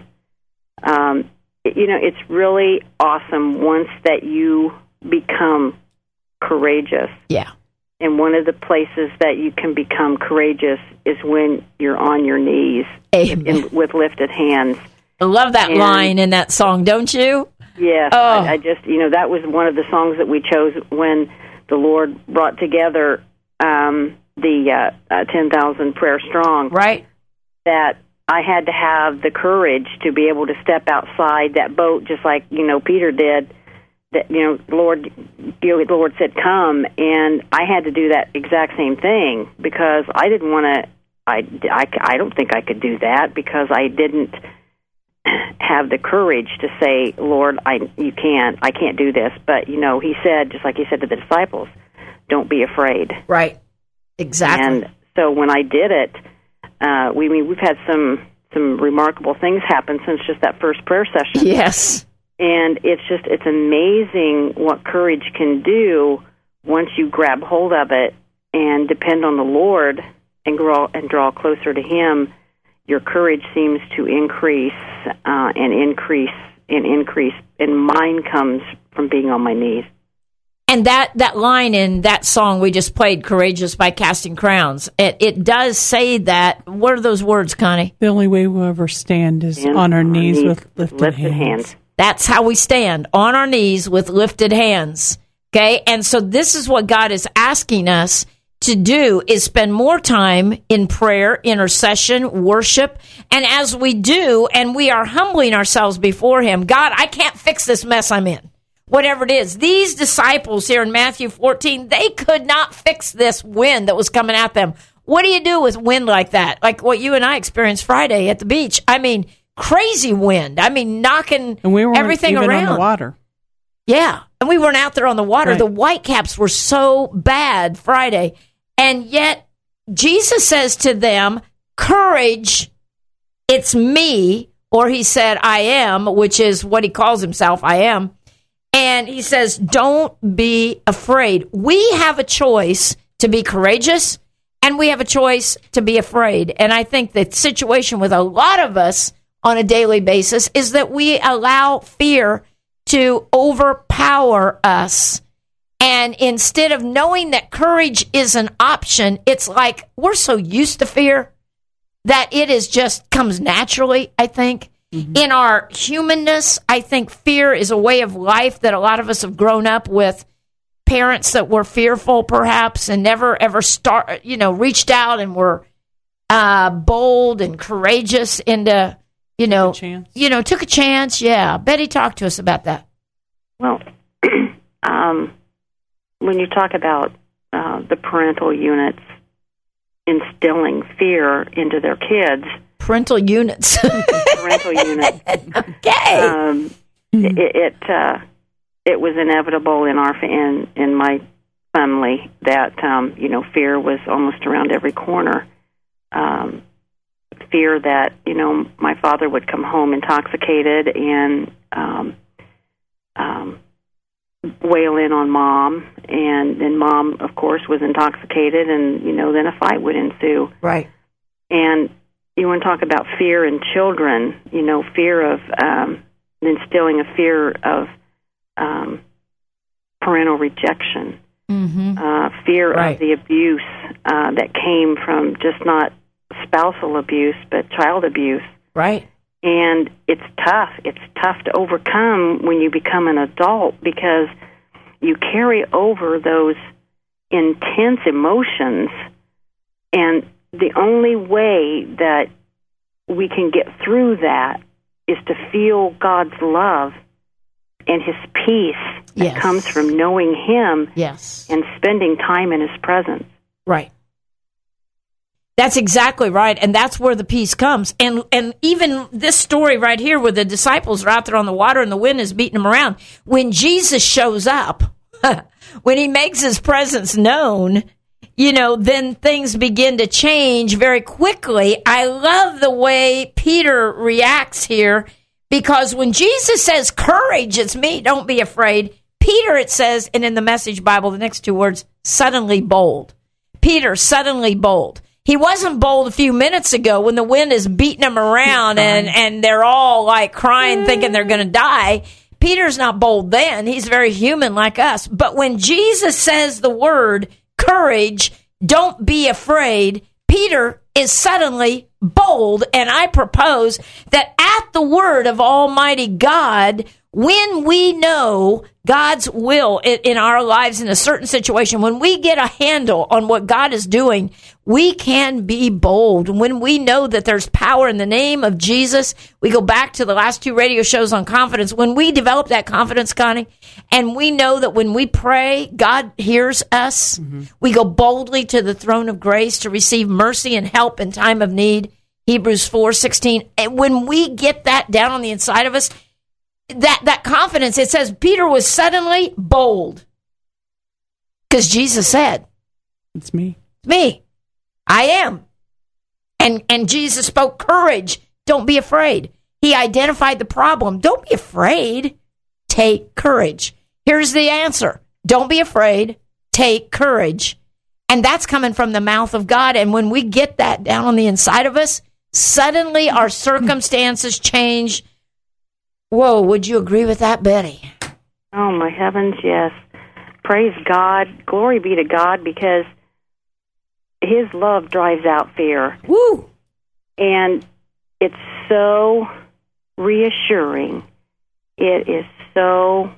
Um, it- you know, it's really awesome once that you become courageous. Yeah. And one of the places that you can become courageous is when you're on your knees Amen. in, with lifted hands. I love that And- line in that song, don't you? Yes, Oh. I, I just, you know, that was one of the songs that we chose when the Lord brought together um, the uh, uh, ten thousand Prayer Strong. Right? That I had to have the courage to be able to step outside that boat, just like, you know, Peter did. That, you know, Lord, you know, the Lord said, come, and I had to do that exact same thing because I didn't want to, I, I, I don't think I could do that because I didn't have the courage to say, Lord, I, you can't, I can't do this. But, you know, he said, just like he said to the disciples, don't be afraid. Right. Exactly. And so when I did it, uh, we I mean we've had some some remarkable things happen since just that first prayer session. Yes. And it's just, it's amazing what courage can do once you grab hold of it and depend on the Lord and grow and draw closer to Him. Your courage seems to increase uh, and increase and increase, and mine comes from being on my knees. And that, that line in that song we just played, Courageous by Casting Crowns, it, it does say that. What are those words, Connie? The only way we'll ever stand is And on our knees with lifted, lifted hands. hands. That's how we stand, on our knees with lifted hands. Okay? And so this is what God is asking us to do, is spend more time in prayer, intercession, worship. And as we do, and we are humbling ourselves before Him, God, I can't fix this mess I'm in. Whatever it is. These disciples here in Matthew fourteen, they could not fix this wind that was coming at them. What do you do with wind like that? Like what you and I experienced Friday at the beach. I mean, crazy wind. I mean, knocking And we weren't everything even around. on the water. Yeah. And we weren't out there on the water. Right. The whitecaps were so bad Friday. And yet Jesus says to them, courage, it's me. Or he said, I am, which is what he calls himself, I am. And he says, don't be afraid. We have a choice to be courageous, and we have a choice to be afraid. And I think the situation with a lot of us on a daily basis is that we allow fear to overpower us. And instead of knowing that courage is an option, it's like we're so used to fear that it is just comes naturally, I think. Mm-hmm. In our humanness, I think fear is a way of life that a lot of us have grown up with. Parents that were fearful, perhaps, and never ever start, you know, reached out and were uh, bold and courageous into, you know, Took a chance. you know, took a chance. Yeah, Betty, talk to us about that. Well, um, when you talk about uh, the parental units instilling fear into their kids, Parental units. parental units, Okay. um, it it, uh, it was inevitable in our fa- in in my family that um, you know fear was almost around every corner. Um, fear that you know my father would come home intoxicated and um, um, wail in on mom, and then mom, of course, was intoxicated, and you know then a fight would ensue. Right. And you want to talk about fear in children, you know, fear of um, instilling a fear of um, parental rejection, Mm-hmm. uh, fear Right. of the abuse uh, that came from just not spousal abuse, but child abuse. Right. And it's tough. It's tough to overcome when you become an adult because you carry over those intense emotions, and the only way that we can get through that is to feel God's love and His peace that Yes. comes from knowing Him Yes. and spending time in His presence. Right. That's exactly right, and that's where the peace comes. And and even this story right here, where the disciples are out there on the water and the wind is beating them around, when Jesus shows up, when He makes His presence known, you know, then things begin to change very quickly. I love the way Peter reacts here, because when Jesus says, "Courage, it's me, don't be afraid," Peter, it says, and in the Message Bible, the next two words, suddenly bold. Peter, suddenly bold. He wasn't bold a few minutes ago when the wind is beating him around and, and they're all like crying, thinking they're going to die. Peter's not bold then. He's very human like us. But when Jesus says the word courage, don't be afraid, Peter is suddenly bold. And I propose that at the word of Almighty God, when we know God's will in, in our lives in a certain situation, when we get a handle on what God is doing, we can be bold. When we know that there's power in the name of Jesus, we go back to the last two radio shows on confidence. When we develop that confidence, Connie, and we know that when we pray, God hears us, mm-hmm. we go boldly to the throne of grace to receive mercy and help in time of need. Hebrews four sixteen. And when we get that down on the inside of us, that, that confidence, it says Peter was suddenly bold. Because Jesus said, It's me. It's me. I am. And and Jesus spoke courage. Don't be afraid. He identified the problem. Don't be afraid. Take courage. Here's the answer. Don't be afraid. Take courage. And that's coming from the mouth of God. And when we get that down on the inside of us, suddenly our circumstances change. Whoa, would you agree with that, Betty? Oh, my heavens, yes. Praise God. Glory be to God, because His love drives out fear. Woo! And it's so reassuring. It is so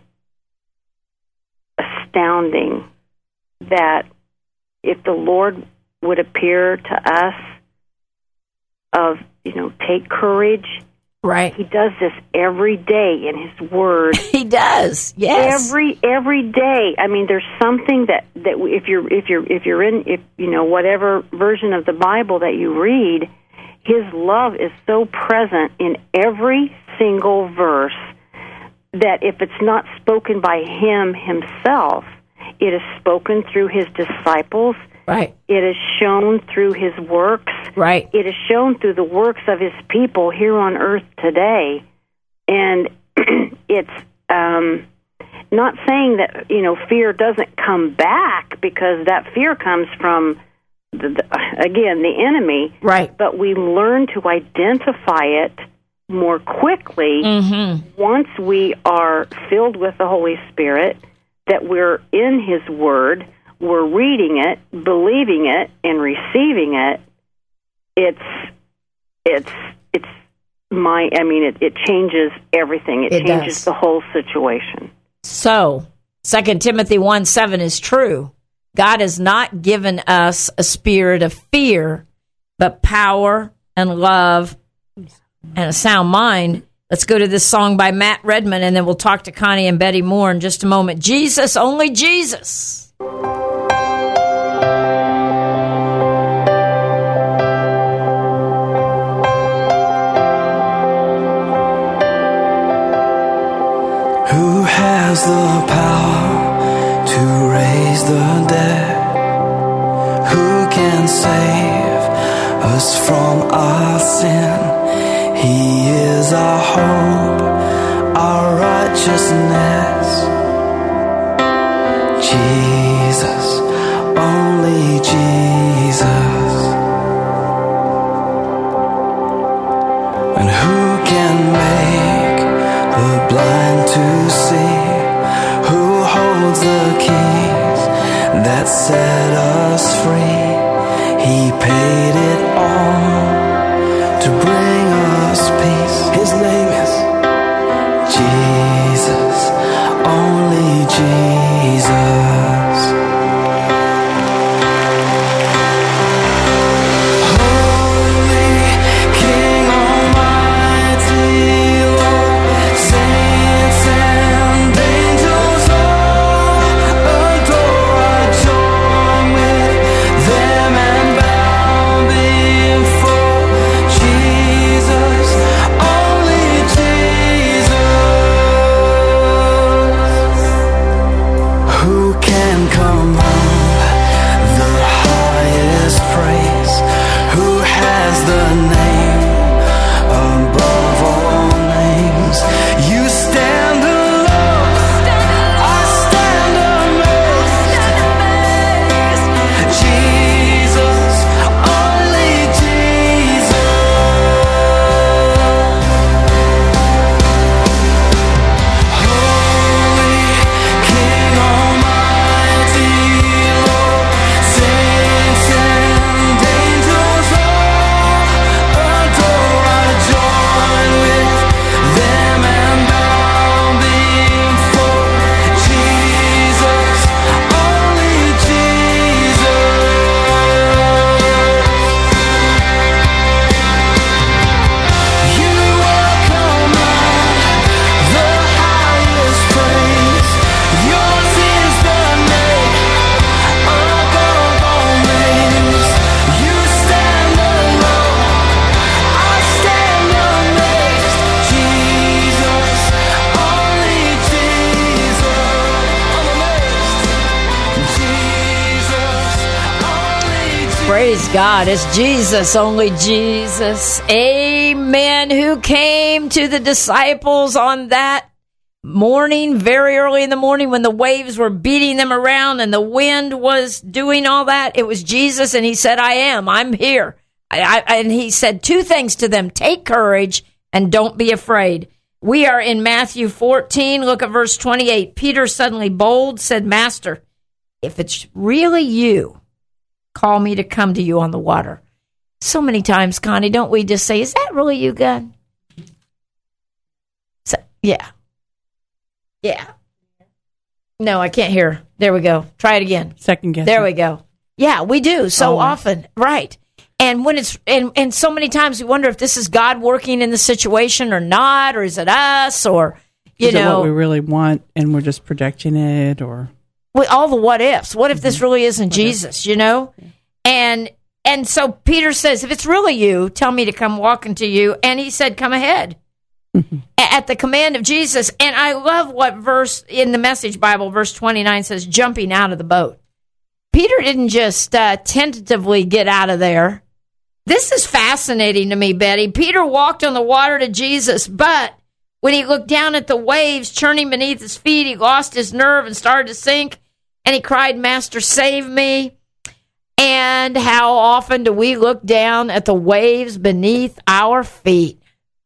astounding that if the Lord would appear to us of, you know, take courage, right? He does this every day in His Word. He does, yes. Every every day. I mean, there's something that, that if you're if you're if you're in if you know whatever version of the Bible that you read, His love is so present in every single verse that if it's not spoken by Him Himself, it is spoken through His disciples. Right. It is shown through His works. Right. It is shown through the works of His people here on earth today. And it's um, not saying that, you know, fear doesn't come back, because that fear comes from, the, the, again, the enemy. Right. But we learn to identify it more quickly Mm-hmm. once we are filled with the Holy Spirit, that we're in His Word, we're reading it, believing it, and receiving it. It's, it's, it's my, I mean, it, it changes everything. It, It changes does. the whole situation. So, Second Timothy one seven is true. God has not given us a spirit of fear, but power and love and a sound mind. Let's go to this song by Matt Redman, and then we'll talk to Connie and Betty Moore in just a moment. Jesus, only Jesus. Who has the power to raise the dead? Who can save us from our sin? He is our hope, our righteousness. Jesus, only Jesus. And who can make the blind to see? Who holds the keys that set us free? He paid it all to bring us peace. His name is Jesus, only Jesus. Praise God. It's Jesus, only Jesus. Amen. Who came to the disciples on that morning, very early in the morning, when the waves were beating them around and the wind was doing all that? It was Jesus, and he said, I am. I'm here. I, I, and he said two things to them: take courage and don't be afraid. We are in Matthew fourteen. Look at verse twenty-eight. Peter, suddenly bold, said, Master, if it's really you, call me to come to you on the water. So many times, Connie, don't we just say, is that really you, God? So, yeah. Yeah. No, I can't hear. There we go. Try it again. Second guess. There we go. Yeah, we do so Always. often. Right. And when it's and, and so many times we wonder if this is God working in the situation or not, or is it us, or you Is it know what we really want and we're just projecting it, or with all the what ifs. What if this really isn't Jesus, you know? And and so Peter says, if it's really you, tell me to come walking to you. And he said, come ahead. A- At the command of Jesus. And I love what verse in the Message Bible, verse twenty-nine says, jumping out of the boat. Peter didn't just uh, tentatively get out of there. This is fascinating to me, Betty. Peter walked on the water to Jesus, but when he looked down at the waves churning beneath his feet, he lost his nerve and started to sink, and he cried, Master, save me. And how often do we look down at the waves beneath our feet?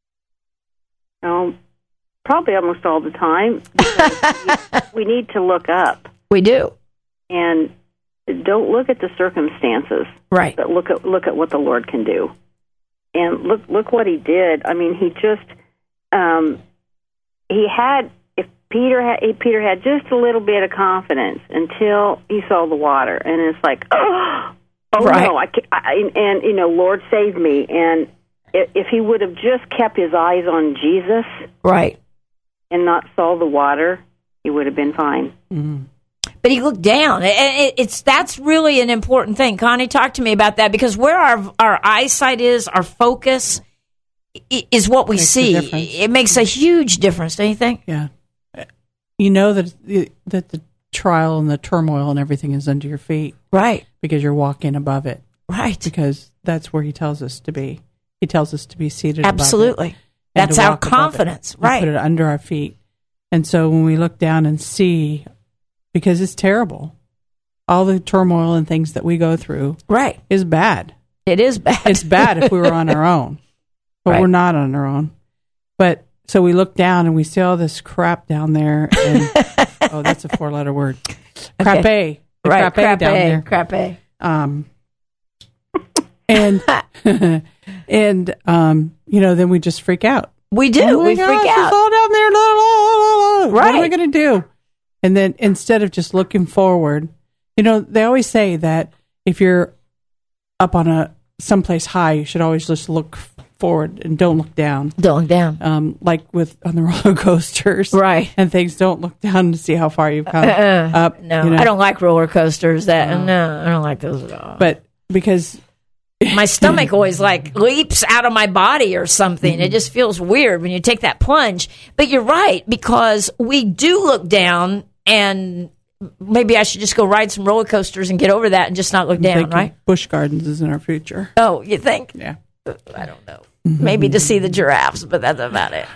Um, probably almost all the time. Because we, we need to look up. We do. And don't look at the circumstances. Right. But look at look at what the Lord can do. And look look what he did. I mean, he just um, he had if Peter had if Peter had just a little bit of confidence until he saw the water, and it's like, oh, oh right. no, I, can't, I and you know, Lord save me. And if, if he would have just kept his eyes on Jesus, right, and not saw the water, he would have been fine. Mm-hmm. But he looked down. It, it's that's really an important thing. Connie, talk to me about that, because where our our eyesight is, our focus is what we Makes see. a difference. It makes a huge difference, don't you think? Yeah. You know that that the trial and the turmoil and everything is under your feet, Right. because you're walking above it. Right. Because that's where he tells us to be. He tells us to be seated Absolutely. above it. and That's to our walk above it. confidence. We Right. put it under our feet. And so when we look down and see, because it's terrible, all the turmoil and things that we go through Right. is bad. It is bad. It's bad if we were on our own, but Right. we're not on our own. But so we look down and we see all this crap down there. And, oh, that's a four-letter word. Crappe. The Right. crappe down there. Crappe. Um, and and um, you know, then we just freak out. We do. Oh my we gosh, freak it's out. all down there. La, la, la, la. What am I Right. going to do? And then instead of just looking forward, you know, they always say that if you're up on a someplace high, you should always just look forward and don't look down. Don't look down. Um, like with on the roller coasters, Right. And things, don't look down to see how far you've come Uh, up. no, you know? I don't like roller coasters. That No. no, I don't like those at all. But because My stomach always like leaps out of my body or something. It just feels weird when you take that plunge. But you're right, because we do look down, and maybe I should just go ride some roller coasters and get over that and just not look down, thinking right? Busch Gardens is in our future. Oh, you think? Yeah. I don't know. Maybe to see the giraffes, but that's about it.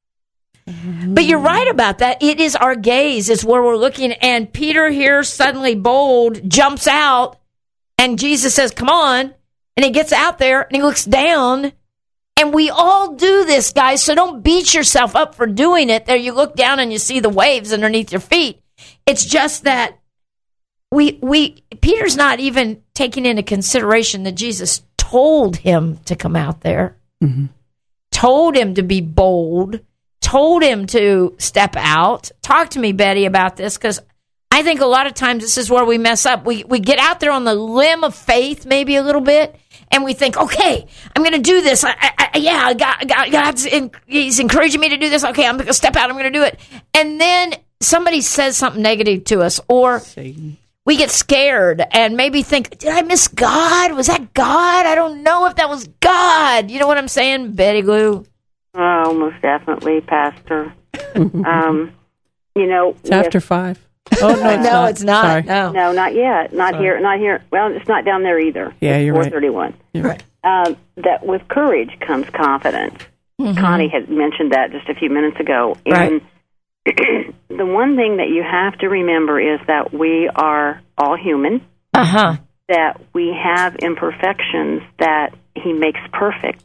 But you're right about that. It is our gaze is where we're looking. And Peter here, suddenly bold, jumps out, and Jesus says, come on. And he gets out there and he looks down. And we all do this, guys. So don't beat yourself up for doing it. There you look down and you see the waves underneath your feet. It's just that we we Peter's not even taking into consideration that Jesus told him to come out there, Mm-hmm. told him to be bold, told him to step out. Talk to me, Betty, about this, because I think a lot of times this is where we mess up. We we get out there on the limb of faith, maybe a little bit, and we think, okay, I'm going to do this. I, I, I, yeah, God, God, God's in, He's encouraging me to do this. Okay, I'm going to step out. I'm going to do it. And then somebody says something negative to us, or Satan. we get scared and maybe think, did I miss God? Was that God? I don't know if that was God. You know what I'm saying, Betty Glue? Oh, most definitely, Pastor. um, you know, It's after with- five. Oh, no, it's no, not. it's not. Sorry. No. No, not yet. Not here. Not here. Well, it's not down there either. Yeah, It's you're right. four thirty-one. You're right. Um, that with courage comes confidence. Connie had mentioned that just a few minutes ago. And the one thing that you have to remember is that we are all human, Uh-huh. that we have imperfections that He makes perfect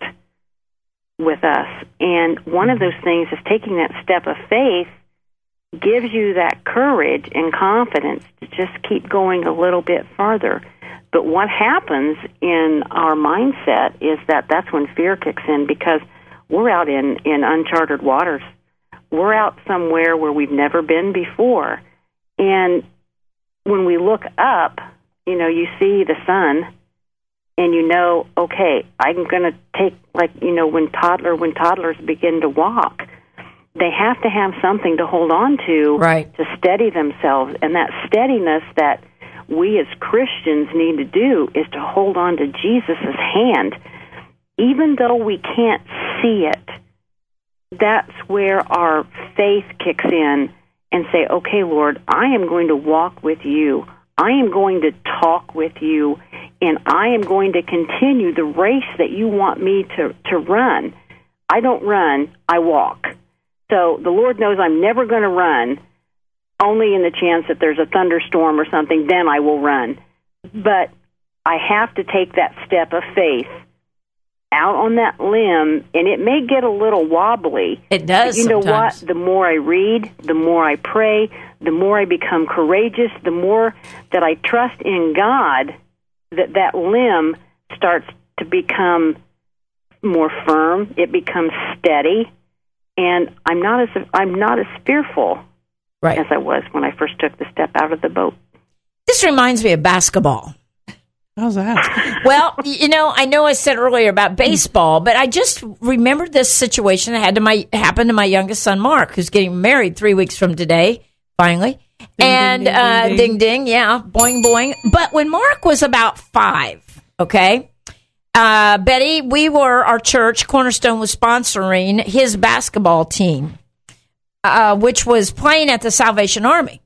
with us. And one of those things is taking that step of faith gives you that courage and confidence to just keep going a little bit farther. But what happens in our mindset is that that's when fear kicks in, because we're out in, in uncharted waters. We're out somewhere where we've never been before. And when we look up, you know, you see the sun, and you know, okay, I'm going to take, like, you know, when toddler when toddlers begin to walk, they have to have something to hold on to Right. to steady themselves. And that steadiness that we as Christians need to do is to hold on to Jesus' hand. Even though we can't see it, that's where our faith kicks in and say, okay, Lord, I am going to walk with you. I am going to talk with you, and I am going to continue the race that you want me to, to run. I don't run, I walk. So the Lord knows I'm never going to run, only in the chance that there's a thunderstorm or something, then I will run. But I have to take that step of faith out on that limb, and it may get a little wobbly. It does But you know sometimes. what? The more I read, the more I pray, the more I become courageous, the more that I trust in God, that that limb starts to become more firm. It becomes steady, and I'm not as I'm not as fearful Right. as I was when I first took the step out of the boat. This reminds me of basketball. How's that? Well, y- you know, I know I said earlier about baseball, but I just remembered this situation that had to my happen to my youngest son, Mark, who's getting married three weeks from today, finally. Ding, and ding, ding, uh, ding, ding, ding, yeah, boing, boing. But when Mark was about five, okay, uh, Betty, we were, our church, Cornerstone, was sponsoring his basketball team, uh, which was playing at the Salvation Army.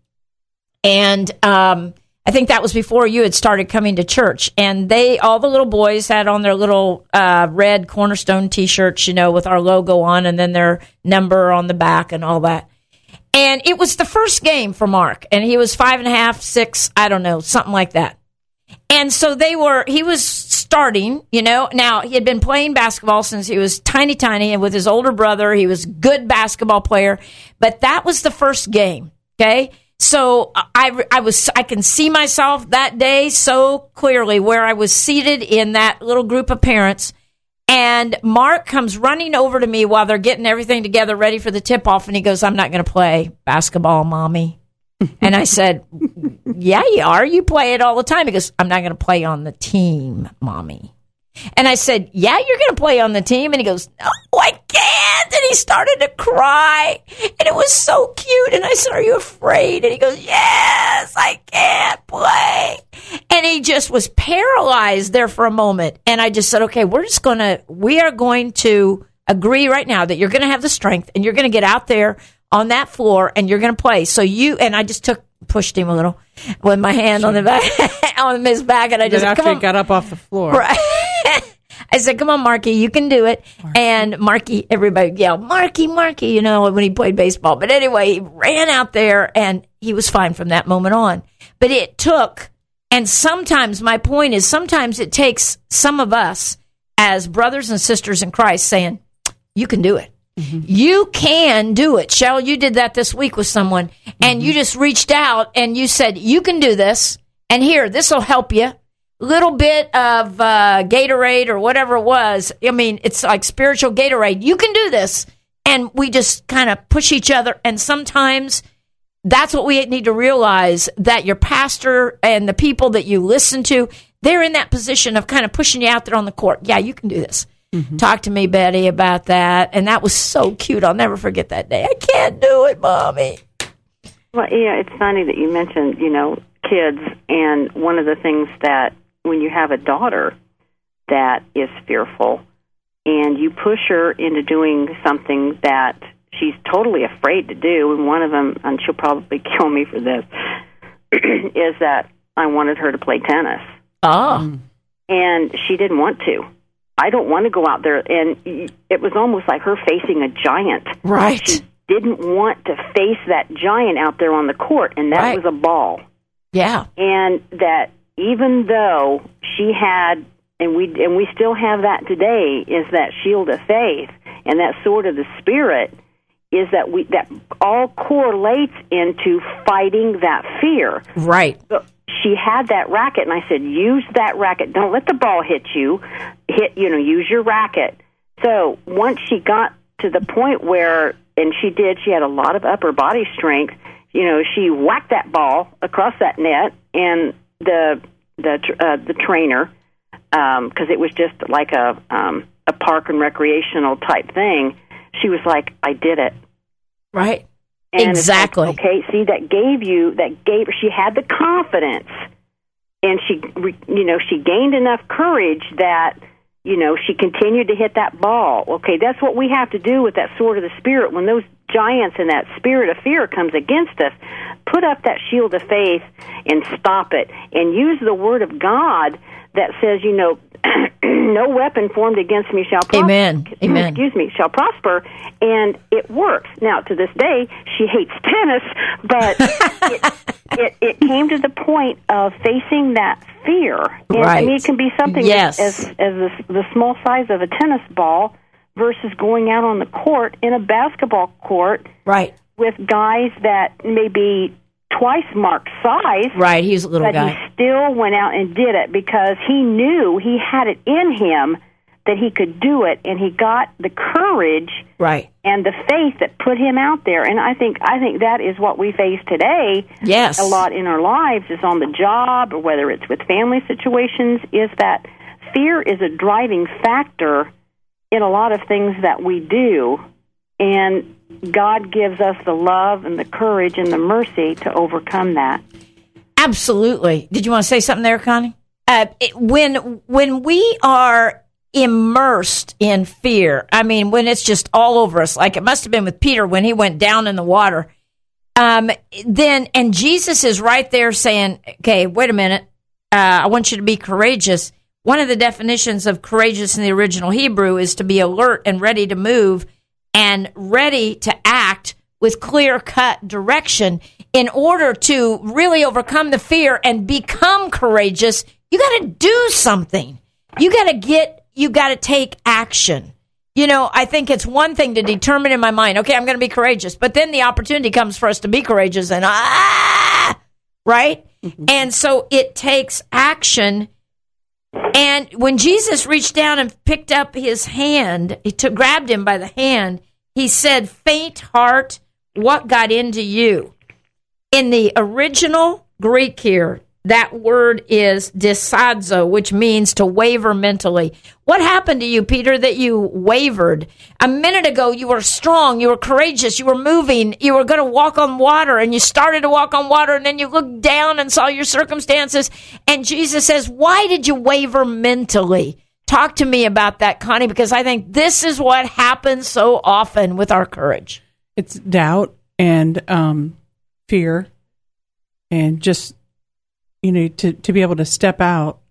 And um, I think that was before you had started coming to church. And they, all the little boys had on their little uh, red Cornerstone T-shirts, you know, with our logo on and then their number on the back and all that. And it was the first game for Mark. And he was five and a half, six, I don't know, something like that. And so they were, he was starting, you know. Now, he had been playing basketball since he was tiny, tiny. And with his older brother, he was a good basketball player. But that was the first game, okay? So I, I was, I can see myself that day so clearly where I was seated in that little group of parents, and Mark comes running over to me while they're getting everything together, ready for the tip-off, and he goes, "I'm not going to play basketball, Mommy." And I said, "Yeah, you are. You play it all the time." He goes, "I'm not going to play on the team, Mommy." And I said, "Yeah, you're going to play on the team." And he goes, "No, I can't." And he started to cry. And it was so cute. And I said, "Are you afraid?" And he goes, "Yes, I can't play." And he just was paralyzed there for a moment. And I just said, "Okay, we're just going to, we are going to agree right now that you're going to have the strength and you're going to get out there on that floor and you're going to play." So you, and I just took, pushed him a little with my hand on the back, on his back. And I just, Then after come he on. got up off the floor. Right. I said, "Come on, Marky, you can do it." Marky. And Marky, everybody yelled, "Marky, Marky," you know, when he played baseball. But anyway, he ran out there and he was fine from that moment on. But it took, and sometimes my point is, sometimes it takes some of us as brothers and sisters in Christ saying, "You can do it. Mm-hmm. You can do it." Cheryl, you did that this week with someone, and mm-hmm. you just reached out and you said, "You can do this. And here, this will help you." Little bit of uh, Gatorade or whatever it was. I mean, it's like spiritual Gatorade. You can do this. And we just kind of push each other. And sometimes that's what we need to realize, that your pastor and the people that you listen to, they're in that position of kind of pushing you out there on the court. Yeah, you can do this. Mm-hmm. Talk to me, Betty, about that. And that was so cute. I'll never forget that day. I can't do it, Mommy. Well, yeah, it's funny that you mentioned, you know, kids. And one of the things that, when you have a daughter that is fearful and you push her into doing something that she's totally afraid to do, and one of them, and she'll probably kill me for this, is that I wanted her to play tennis. Oh. And she didn't want to. I don't want to go out there. And it was almost like her facing a giant. Right. She didn't want to face that giant out there on the court, and that Right. was a ball. Yeah. And that even though she had, and we and we still have that today, is that shield of faith and that sword of the Spirit, is that we that all correlates into fighting that fear. Right. So she had that racket, and I said, use that racket. Don't let the ball hit you. Hit, you know, use your racket. So once she got to the point where, and she did, she had a lot of upper body strength. You know, she whacked that ball across that net, and the the uh, the trainer, because um, it was just like a um, a park and recreational type thing. She was like, "I did it." Right. And exactly. Like, okay, see, that gave you that gave she had the confidence, and she, you know, she gained enough courage that, you know, she continued to hit that ball. Okay, that's what we have to do with that sword of the Spirit. When those giants and that spirit of fear comes against us, put up that shield of faith and stop it, and use the Word of God that says, you know, no weapon formed against me shall prosper. Amen. Amen. Excuse me, shall prosper, and it works. Now, to this day, she hates tennis, but it, it, it came to the point of facing that fear. And, I Right. mean, it can be something Yes. as, as the, the small size of a tennis ball versus going out on the court in a basketball court Right. with guys that may be twice Mark's size. Right. He's a little But guy. he still went out and did it because he knew he had it in him that he could do it, and he got the courage Right. and the faith that put him out there. And I think I think that is what we face today Yes. a lot in our lives, is on the job or whether it's with family situations, is that fear is a driving factor in a lot of things that we do. And God gives us the love and the courage and the mercy to overcome that. Absolutely. Did you want to say something there, Connie? Uh, it, when when we are immersed in fear, I mean, when it's just all over us, like it must have been with Peter when he went down in the water, um, then, and Jesus is right there saying, okay, wait a minute, uh, I want you to be courageous. One of the definitions of courageous in the original Hebrew is to be alert and ready to move and ready to act with clear-cut direction. In order to really overcome the fear and become courageous, you got to do something. You got to get, you got to take action. You know, I think it's one thing to determine in my mind, okay, I'm going to be courageous, but then the opportunity comes for us to be courageous and ah, right? Mm-hmm. And so it takes action. And when Jesus reached down and picked up his hand, he took, grabbed him by the hand, he said, faint heart, what got into you? In the original Greek here, that word is disadzo, which means to waver mentally. What happened to you, Peter, that you wavered? A minute ago, you were strong, you were courageous, you were moving, you were going to walk on water, and you started to walk on water, and then you looked down and saw your circumstances, and Jesus says, why did you waver mentally? Talk to me about that, Connie, because I think this is what happens so often with our courage. It's doubt and um, fear, and just, you know, to, to be able to step out.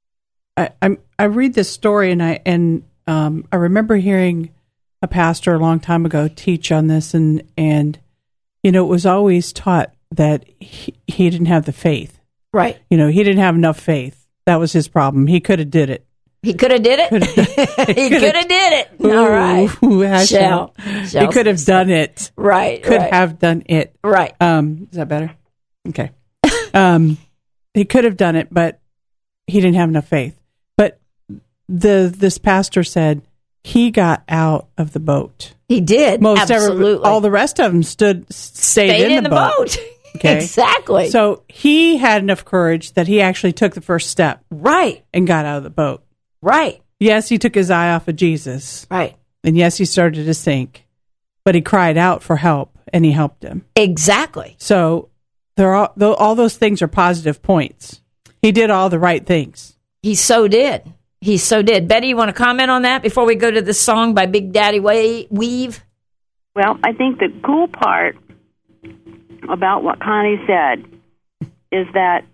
I I'm, I read this story, and I and um, I remember hearing a pastor a long time ago teach on this, and and you know, it was always taught that he, he didn't have the faith. Right. You know, he didn't have enough faith. That was his problem. He could have did it. He could have did it. he could have did it. Ooh, All right. Ooh, Shall. He could have done it. Right. Could right. have done it. Right. Um, is that better? Okay. Um, he could have done it, but he didn't have enough faith. But the this pastor said he got out of the boat. He did. Most absolutely. Every, all the rest of them stood, stayed, Stayed in, in the, the boat. boat. Okay. Exactly. So he had enough courage that he actually took the first step right. and got out of the boat. Right. Yes, he took his eye off of Jesus. Right. And yes, he started to sink. But he cried out for help, and he helped him. Exactly. So there are all those things are positive points. He did all the right things. He so did. He so did. Betty, you want to comment on that before we go to the song by Big Daddy Weave? Well, I think the cool part about what Connie said is that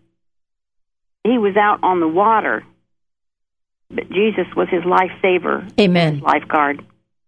he was out on the water, but Jesus was his lifesaver, Amen. his lifeguard.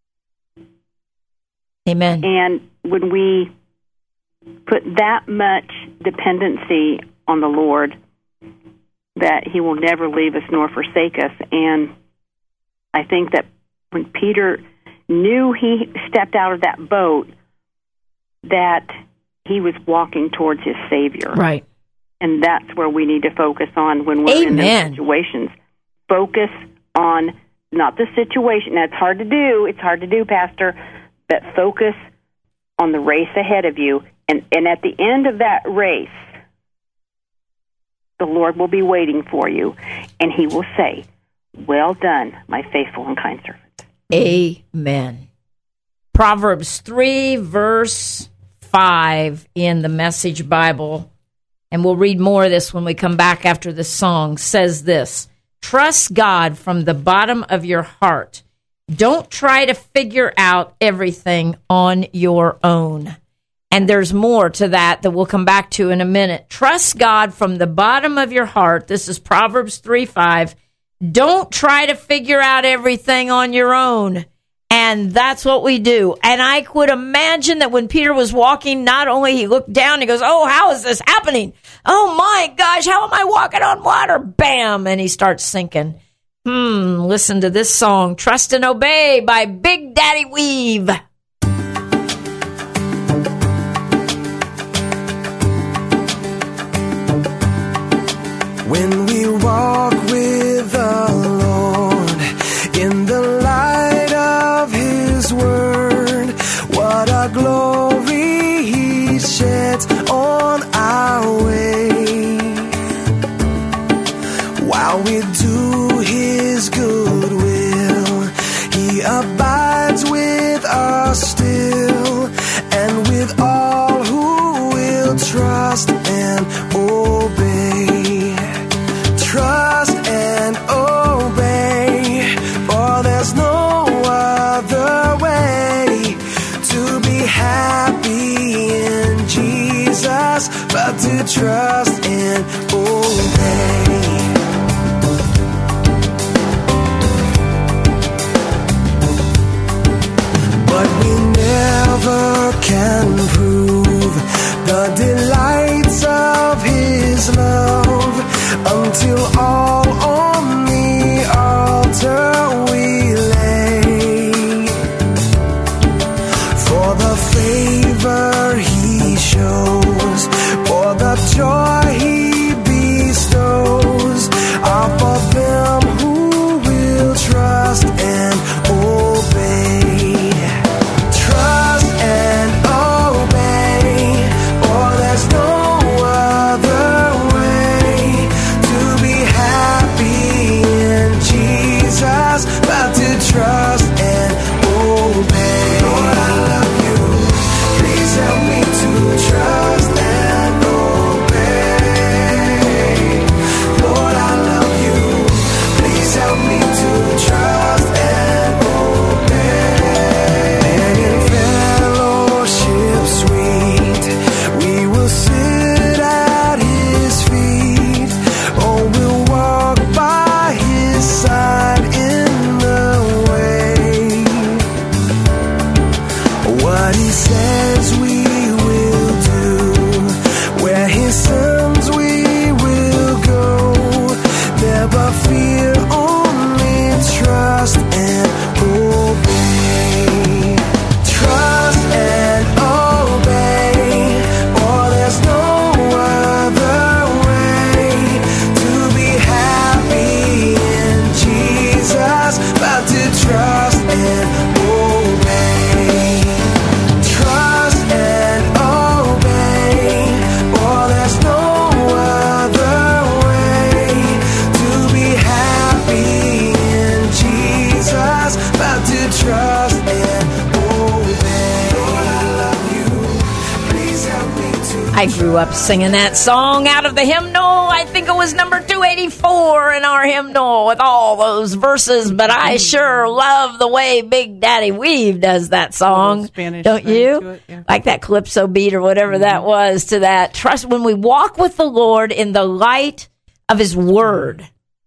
Amen. And when we put that much dependency on the Lord, that he will never leave us nor forsake us. And I think that when Peter knew he stepped out of that boat, that he was walking towards his Savior. Right. And that's where we need to focus on when we're in Amen. those situations. Focus on not the situation. That's hard to do. It's hard to do, Pastor. But focus on the race ahead of you. And, and at the end of that race, the Lord will be waiting for you. And he will say, well done, my faithful and kind servant. Amen. Proverbs three, verse five in the Message Bible, and we'll read more of this when we come back after the song, says this: trust God from the bottom of your heart. Don't try to figure out everything on your own. And there's more to that that we'll come back to in a minute. Trust God from the bottom of your heart. This is Proverbs three five. Don't try to figure out everything on your own. And that's what we do. And I could imagine that when Peter was walking, not only he looked down, he goes, oh, how is this happening? Oh, my gosh, how am I walking on water? Bam! And he starts sinking. Hmm, listen to this song, Trust and Obey by Big Daddy Weave. When we walk with the Lord in the light of His Word, what a glory He sheds on our way. While we do His good will, He abides with us still, and with all who will trust and obey. Trust and obey, for there's no other way to be happy in Jesus but to trust and obey. But we never can prove the delights of His love until all on the altar we lay. For the favor He shows, for the joy He bestows, are for them who will trust and obey. Trust and obey, for there's no other way to be happy in Jesus but to trust and obey. Lord, I love you. Please help me to trust and obey. Lord, I love you. Please help me to trust and obey. And in fellowship sweet, we will sit at His feet. Oh, we'll walk by His side in the way. What He says we will do, where He sends we will go. Never fear, only trust and obey. Trust and obey, for there's no other way to be happy in Jesus but to trust and obey. Trust and obey, for there's no other way to be happy in Jesus but to trust and obey. Lord, I love you. Please help me to I grew up singing that song out of the hymnal. I think it was number two eighty-four in our hymnal with all those verses, but I sure love the way Big Daddy Weave does that song. Spanish Don't thing you? to it, yeah. Like that calypso beat or whatever that was to that. Trust when we walk with the Lord in the light of His Word.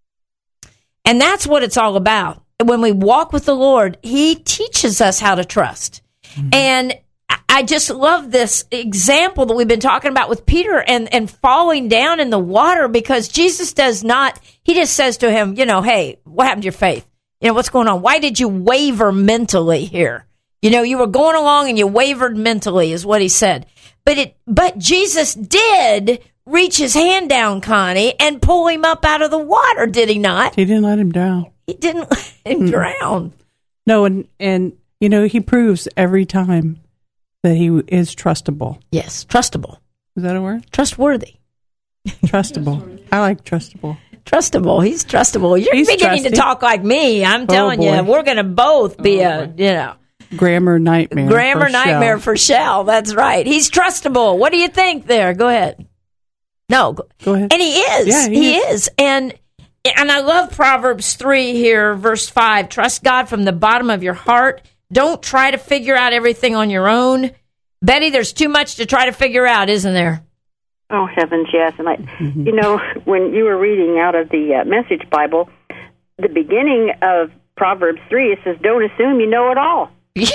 And that's what it's all about. When we walk with the Lord, He teaches us how to trust. And I just love this example that we've been talking about with Peter and, and falling down in the water, because Jesus does not, He just says to him, you know, hey, what happened to your faith? You know, what's going on? Why did you waver mentally here? You know, you were going along and you wavered mentally is what He said. But it, but Jesus did reach His hand down, Connie, and pull him up out of the water, did He not? He didn't let him drown. He didn't let him drown. No, and, and you know, He proves every time that He is trustable. Yes, trustable. Is that a word? Trustworthy. Trustable. I like trustable. Trustable. He's trustable. You're He's beginning trusty. to talk like me. I'm telling you, boy. we're going to both be Oh, a, boy. you know, Grammar nightmare. grammar for nightmare Shell. for Shell. That's right. He's trustable. What do you think there? Go ahead. No. Go, Go ahead. And he is. Yeah, he he is. is. And and I love Proverbs three here, verse five. Trust God from the bottom of your heart. Don't try to figure out everything on your own. Betty, there's too much to try to figure out, isn't there? Oh, heavens, yes. And I, you know, when you were reading out of the uh, Message Bible, the beginning of Proverbs three, it says, "Don't assume you know it all."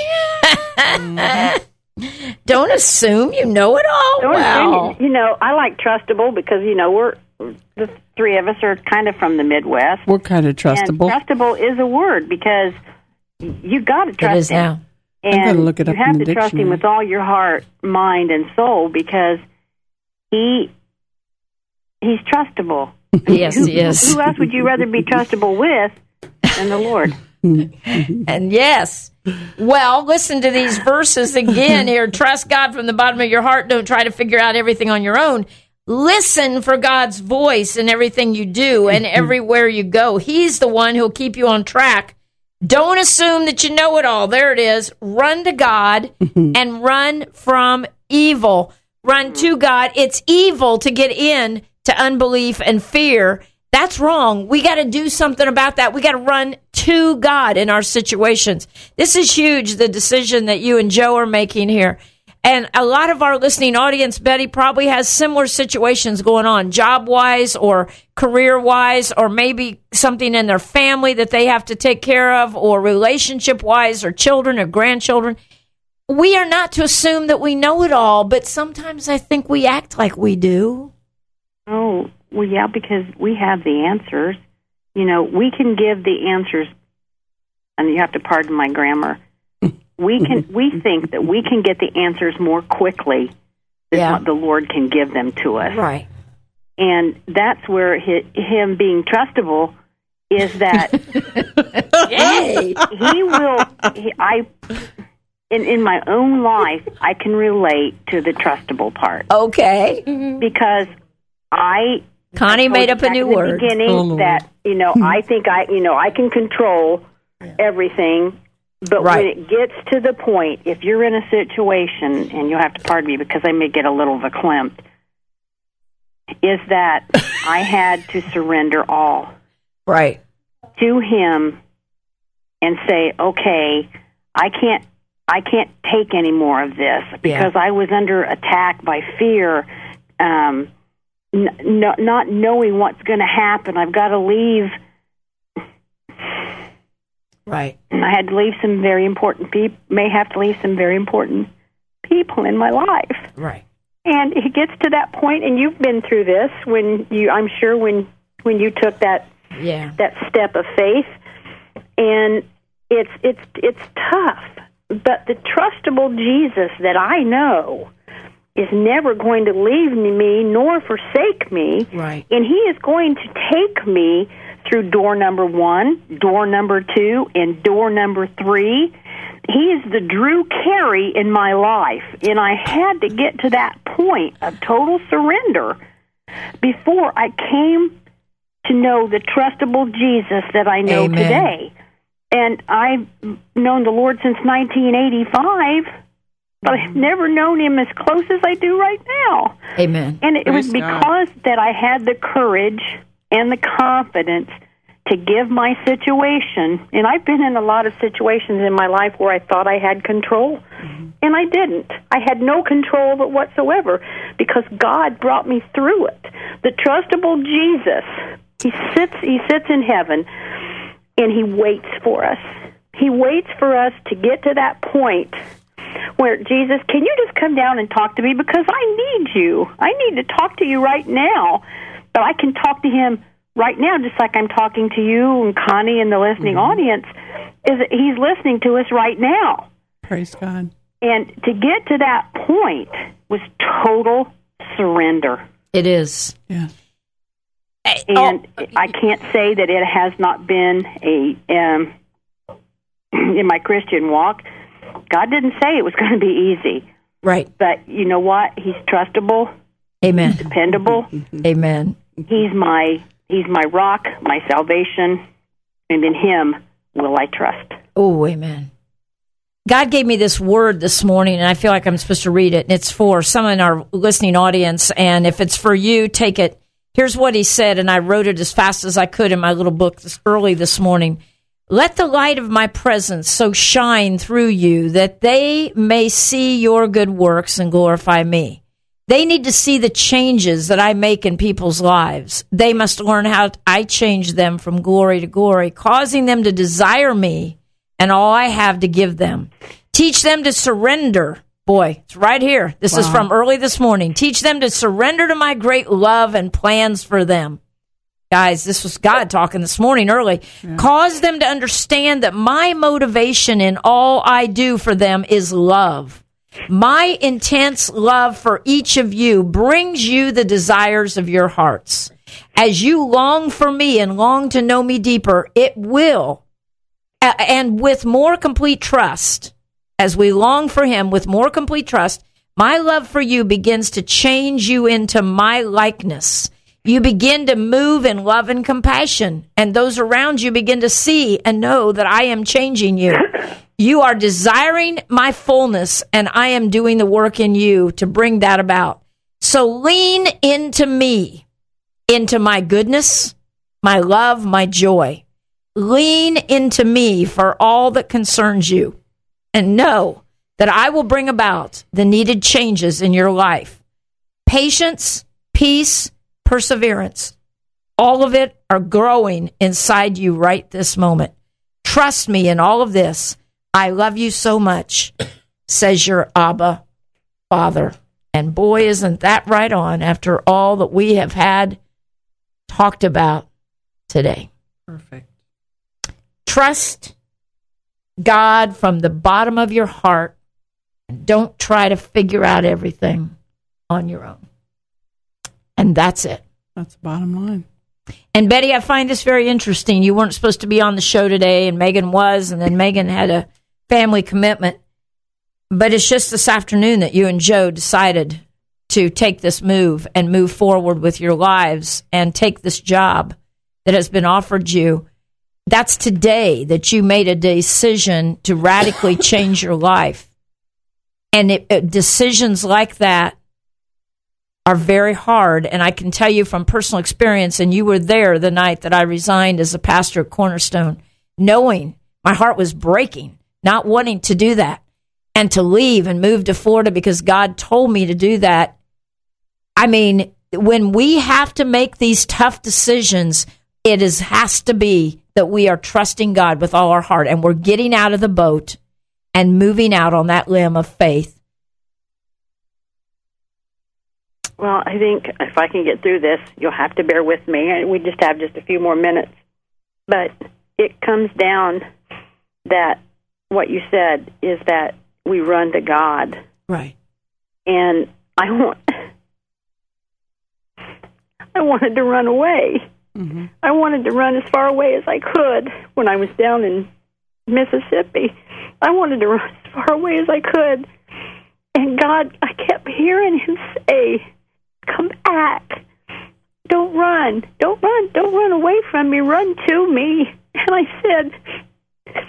Don't assume you know it all. Don't Wow. assume, you know, I like trustable because, you know, we're the three of us are kind of from the Midwest. We're kind of trustable. And trustable is a word because you got to It trust is him. now. I'm gonna And look it you up have in to the trust him dictionary. with all your heart, mind, and soul because he he's trustable. Yes, who, he is. Who else would you rather be trustable with than the Lord? And yes. Well, listen to these verses again here. Trust God from the bottom of your heart. Don't try to figure out everything on your own. Listen for God's voice in everything you do and everywhere you go. He's the one who'll keep you on track. Don't assume that you know it all. There it is. Run to God and run from evil. Run to God. It's evil to get in to unbelief and fear. That's wrong. We got to do something about that. We got to run to God in our situations. This is huge, the decision that you and Joe are making here. And a lot of our listening audience, Betty, probably has similar situations going on, job-wise or career-wise, or maybe something in their family that they have to take care of, or relationship-wise, or children or grandchildren. We are not to assume that we know it all, but sometimes I think we act like we do. Oh, well, yeah, because we have the answers. You know, we can give the answers, and you have to pardon my grammar. We can. We think that we can get the answers more quickly than Yeah. what the Lord can give them to us. Right. And that's where hi him being trustable is that Yay! he will. He, I, in in my own life, I can relate to the trustable part Okay. because I. Connie told made you up a back new in the word. Beginning Oh, Lord. that you know, I think I you know I can control everything, but Right. when it gets to the point, if you're in a situation, and you'll have to pardon me because I may get a little verklempt, is that I had to surrender all Right. to Him and say, okay, I can't I can't take any more of this because I was under attack by fear. Um, N- no, not knowing what's going to happen. I've got to leave. Right. And I had to leave some very important people, may have to leave some very important people in my life. Right. And it gets to that point, and you've been through this when you, I'm sure when, when you took that, Yeah. that step of faith, and it's, it's, it's tough, but the trustable Jesus that I know is never going to leave me nor forsake me. Right. And He is going to take me through door number one, door number two, and door number three. He is the Drew Carey in my life. And I had to get to that point of total surrender before I came to know the trustable Jesus that I know Amen. today. And I've known the Lord since nineteen eighty-five. But I've never known Him as close as I do right now. Amen. And it Praise was because that I had the courage and the confidence to give my situation. And I've been in a lot of situations in my life where I thought I had control. Mm-hmm. And I didn't. I had no control of it whatsoever because God brought me through it. The trustable Jesus, He sits, he sits in heaven, and He waits for us. He waits for us to get to that point where, Jesus, can you just come down and talk to me because I need you. I need to talk to you right now. But I can talk to Him right now just like I'm talking to you and Connie and the listening Mm-hmm. audience. Is that He's listening to us right now. Praise God. And to get to that point was total surrender. It is. Yeah. And Oh, I can't say that it has not been a, um, in my Christian walk, God didn't say it was going to be easy. right. But you know what? He's trustable, Amen. dependable. Amen. He's my He's my rock, my salvation, and in Him will I trust. Oh, amen. God gave me this word this morning, and I feel like I'm supposed to read it. And it's for someone in our listening audience, and if it's for you, take it. Here's what He said, and I wrote it as fast as I could in my little book this early this morning. Let the light of my presence so shine through you that they may see your good works and glorify me. They need to see the changes that I make in people's lives. They must learn how I change them from glory to glory, causing them to desire me and all I have to give them. Teach them to surrender. Boy, it's right here. This Wow. is from early this morning. Teach them to surrender to my great love and plans for them. Guys, this was God talking this morning early. Yeah. Cause them to understand that my motivation in all I do for them is love. My intense love for each of you brings you the desires of your hearts. As you long for me and long to know me deeper, it will, and with more complete trust, as we long for him with more complete trust, my love for you begins to change you into my likeness. You begin to move in love and compassion, and those around you begin to see and know that I am changing you. You are desiring my fullness, and I am doing the work in you to bring that about. So lean into me, into my goodness, my love, my joy. Lean into me for all that concerns you, and know that I will bring about the needed changes in your life. Patience, peace, perseverance, all of it are growing inside you right this moment. Trust me in all of this. I love you so much, says your Abba Father. And boy, isn't that right on after all that we have had talked about today. Perfect. Trust God from the bottom of your heart, and don't try to figure out everything on your own. And that's it. That's the bottom line. And Betty, I find this very interesting. You weren't supposed to be on the show today, and Megan was, and then Megan had a family commitment. But it's just this afternoon that you and Joe decided to take this move and move forward with your lives and take this job that has been offered you. That's today that you made a decision to radically change your life. And it, it, decisions like that are very hard. And I can tell you from personal experience, and you were there the night that I resigned as a pastor at Cornerstone, knowing my heart was breaking, not wanting to do that and to leave and move to Florida because God told me to do that. I mean, when we have to make these tough decisions, it is has to be that we are trusting God with all our heart, and we're getting out of the boat and moving out on that limb of faith. Well, I think if I can get through this, you'll have to bear with me. And we just have just a few more minutes. But it comes down that what you said is that we run to God. Right. And I want, I wanted to run away. Mm-hmm. I wanted to run as far away as I could when I was down in Mississippi. I wanted to run as far away as I could. And God, I kept hearing him say, come back. Don't run. Don't run. Don't run away from me. Run to me. And I said,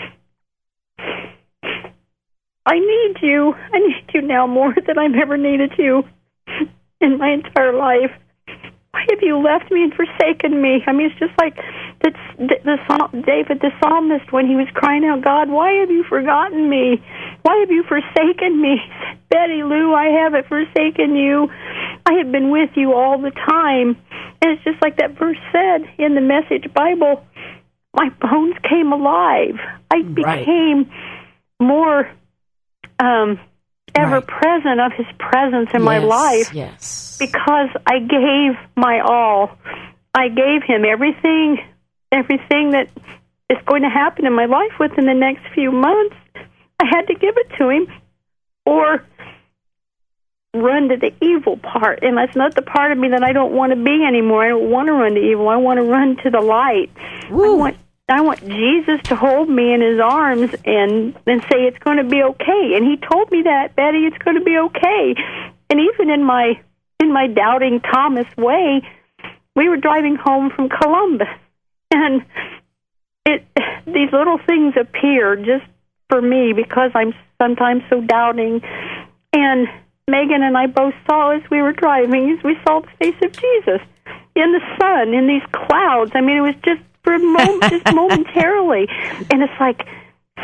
I need you. I need you now more than I've ever needed you in my entire life. Why have you left me and forsaken me? I mean, it's just like the, the, the David, the psalmist, when he was crying out, God, why have you forgotten me? Why have you forsaken me? He said, Betty Lou, I haven't forsaken you. I have been with you all the time. And it's just like that verse said in the Message Bible, my bones came alive. I Right. became more um, ever Right. present of his presence in Yes, my life. Yes. Because I gave my all. I gave him everything, everything that is going to happen in my life within the next few months. I had to give it to him, or run to the evil part. And that's not the part of me that I don't want to be anymore. I don't want to run to evil. I want to run to the light. Woo. I want I want Jesus to hold me in his arms and, and say it's going to be okay. And he told me that, Betty, it's going to be okay. And even in my in my doubting Thomas way, we were driving home from Columbus, and it these little things appear just for me because I'm sometimes so doubting. And Megan and I both saw as we were driving, as we saw the face of Jesus in the sun, in these clouds. I mean, it was just for a moment, just momentarily. And it's like,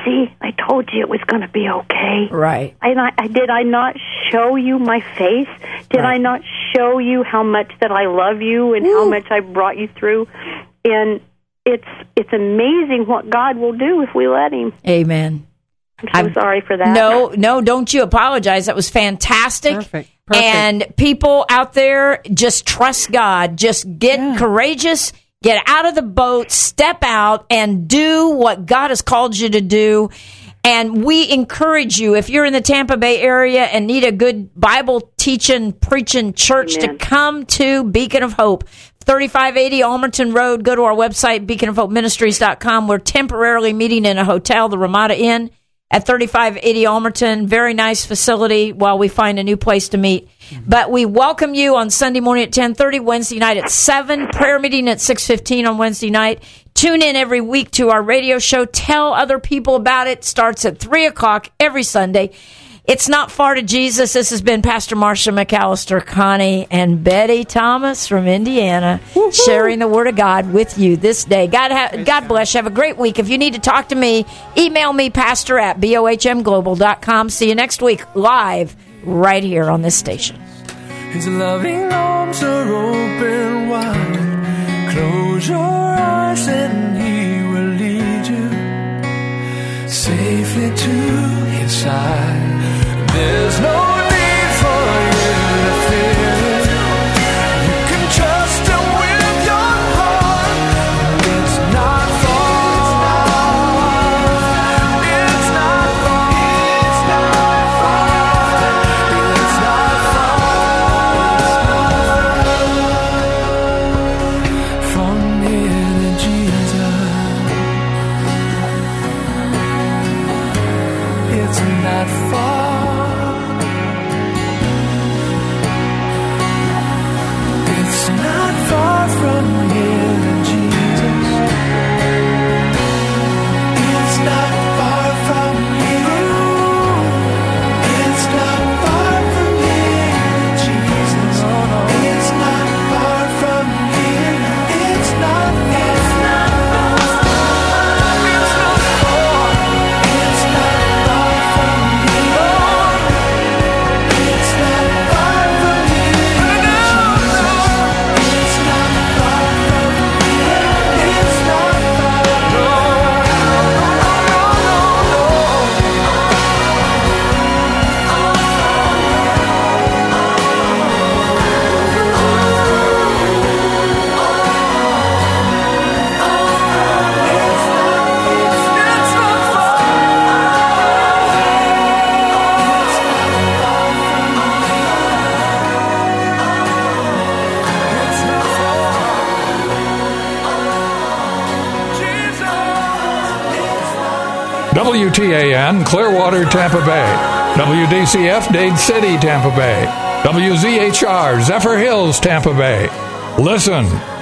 see, I told you it was going to be okay. Right. And I, I did I not show you my face? Did Right. I not show you how much that I love you and how Woo. much I brought you through? And it's it's amazing what God will do if we let Him. Amen. I'm so I'm- sorry for that. No, no, don't you apologize. That was fantastic. Perfect. Perfect. And people out there, just trust God. Just get Yeah. courageous, get out of the boat, step out, and do what God has called you to do. And we encourage you, if you're in the Tampa Bay area and need a good Bible teaching, preaching church, Amen. to come to Beacon of Hope. thirty-five eighty Almerton Road. Go to our website, beacon of hope ministries dot com. We're temporarily meeting in a hotel, the Ramada Inn, at thirty-five eighty Almerton. Very nice facility while we find a new place to meet. But we welcome you on Sunday morning at ten thirty, Wednesday night at seven, prayer meeting at six fifteen on Wednesday night. Tune in every week to our radio show. Tell other people about it. Starts at three o'clock every Sunday. It's not far to Jesus. This has been Pastor Marsha McAllister, Connie, and Betty Thomas from Indiana, sharing the Word of God with you this day. God, ha- God bless you. Have a great week. If you need to talk to me, email me, pastor at b o h m global dot com. See you next week, live, right here on this station. His loving arms are open wide. Close your eyes and He will lead you safely to His side. There's no need for you to fear. You can trust Him with your heart. It's not far. It's not far. It's not far. It's not far from here to Jesus. It's not far. It's not far from here to Jesus. It's not far from here. It's not far from here to Jesus. It's not far from here. It's not. It's not far. It's not far. It's not far from here. It's not far from here. It's not far from here. It's not far. No, W T A N Clearwater, Tampa Bay. W D C F Dade City, Tampa Bay. W Z H R Zephyr Hills, Tampa Bay. Listen,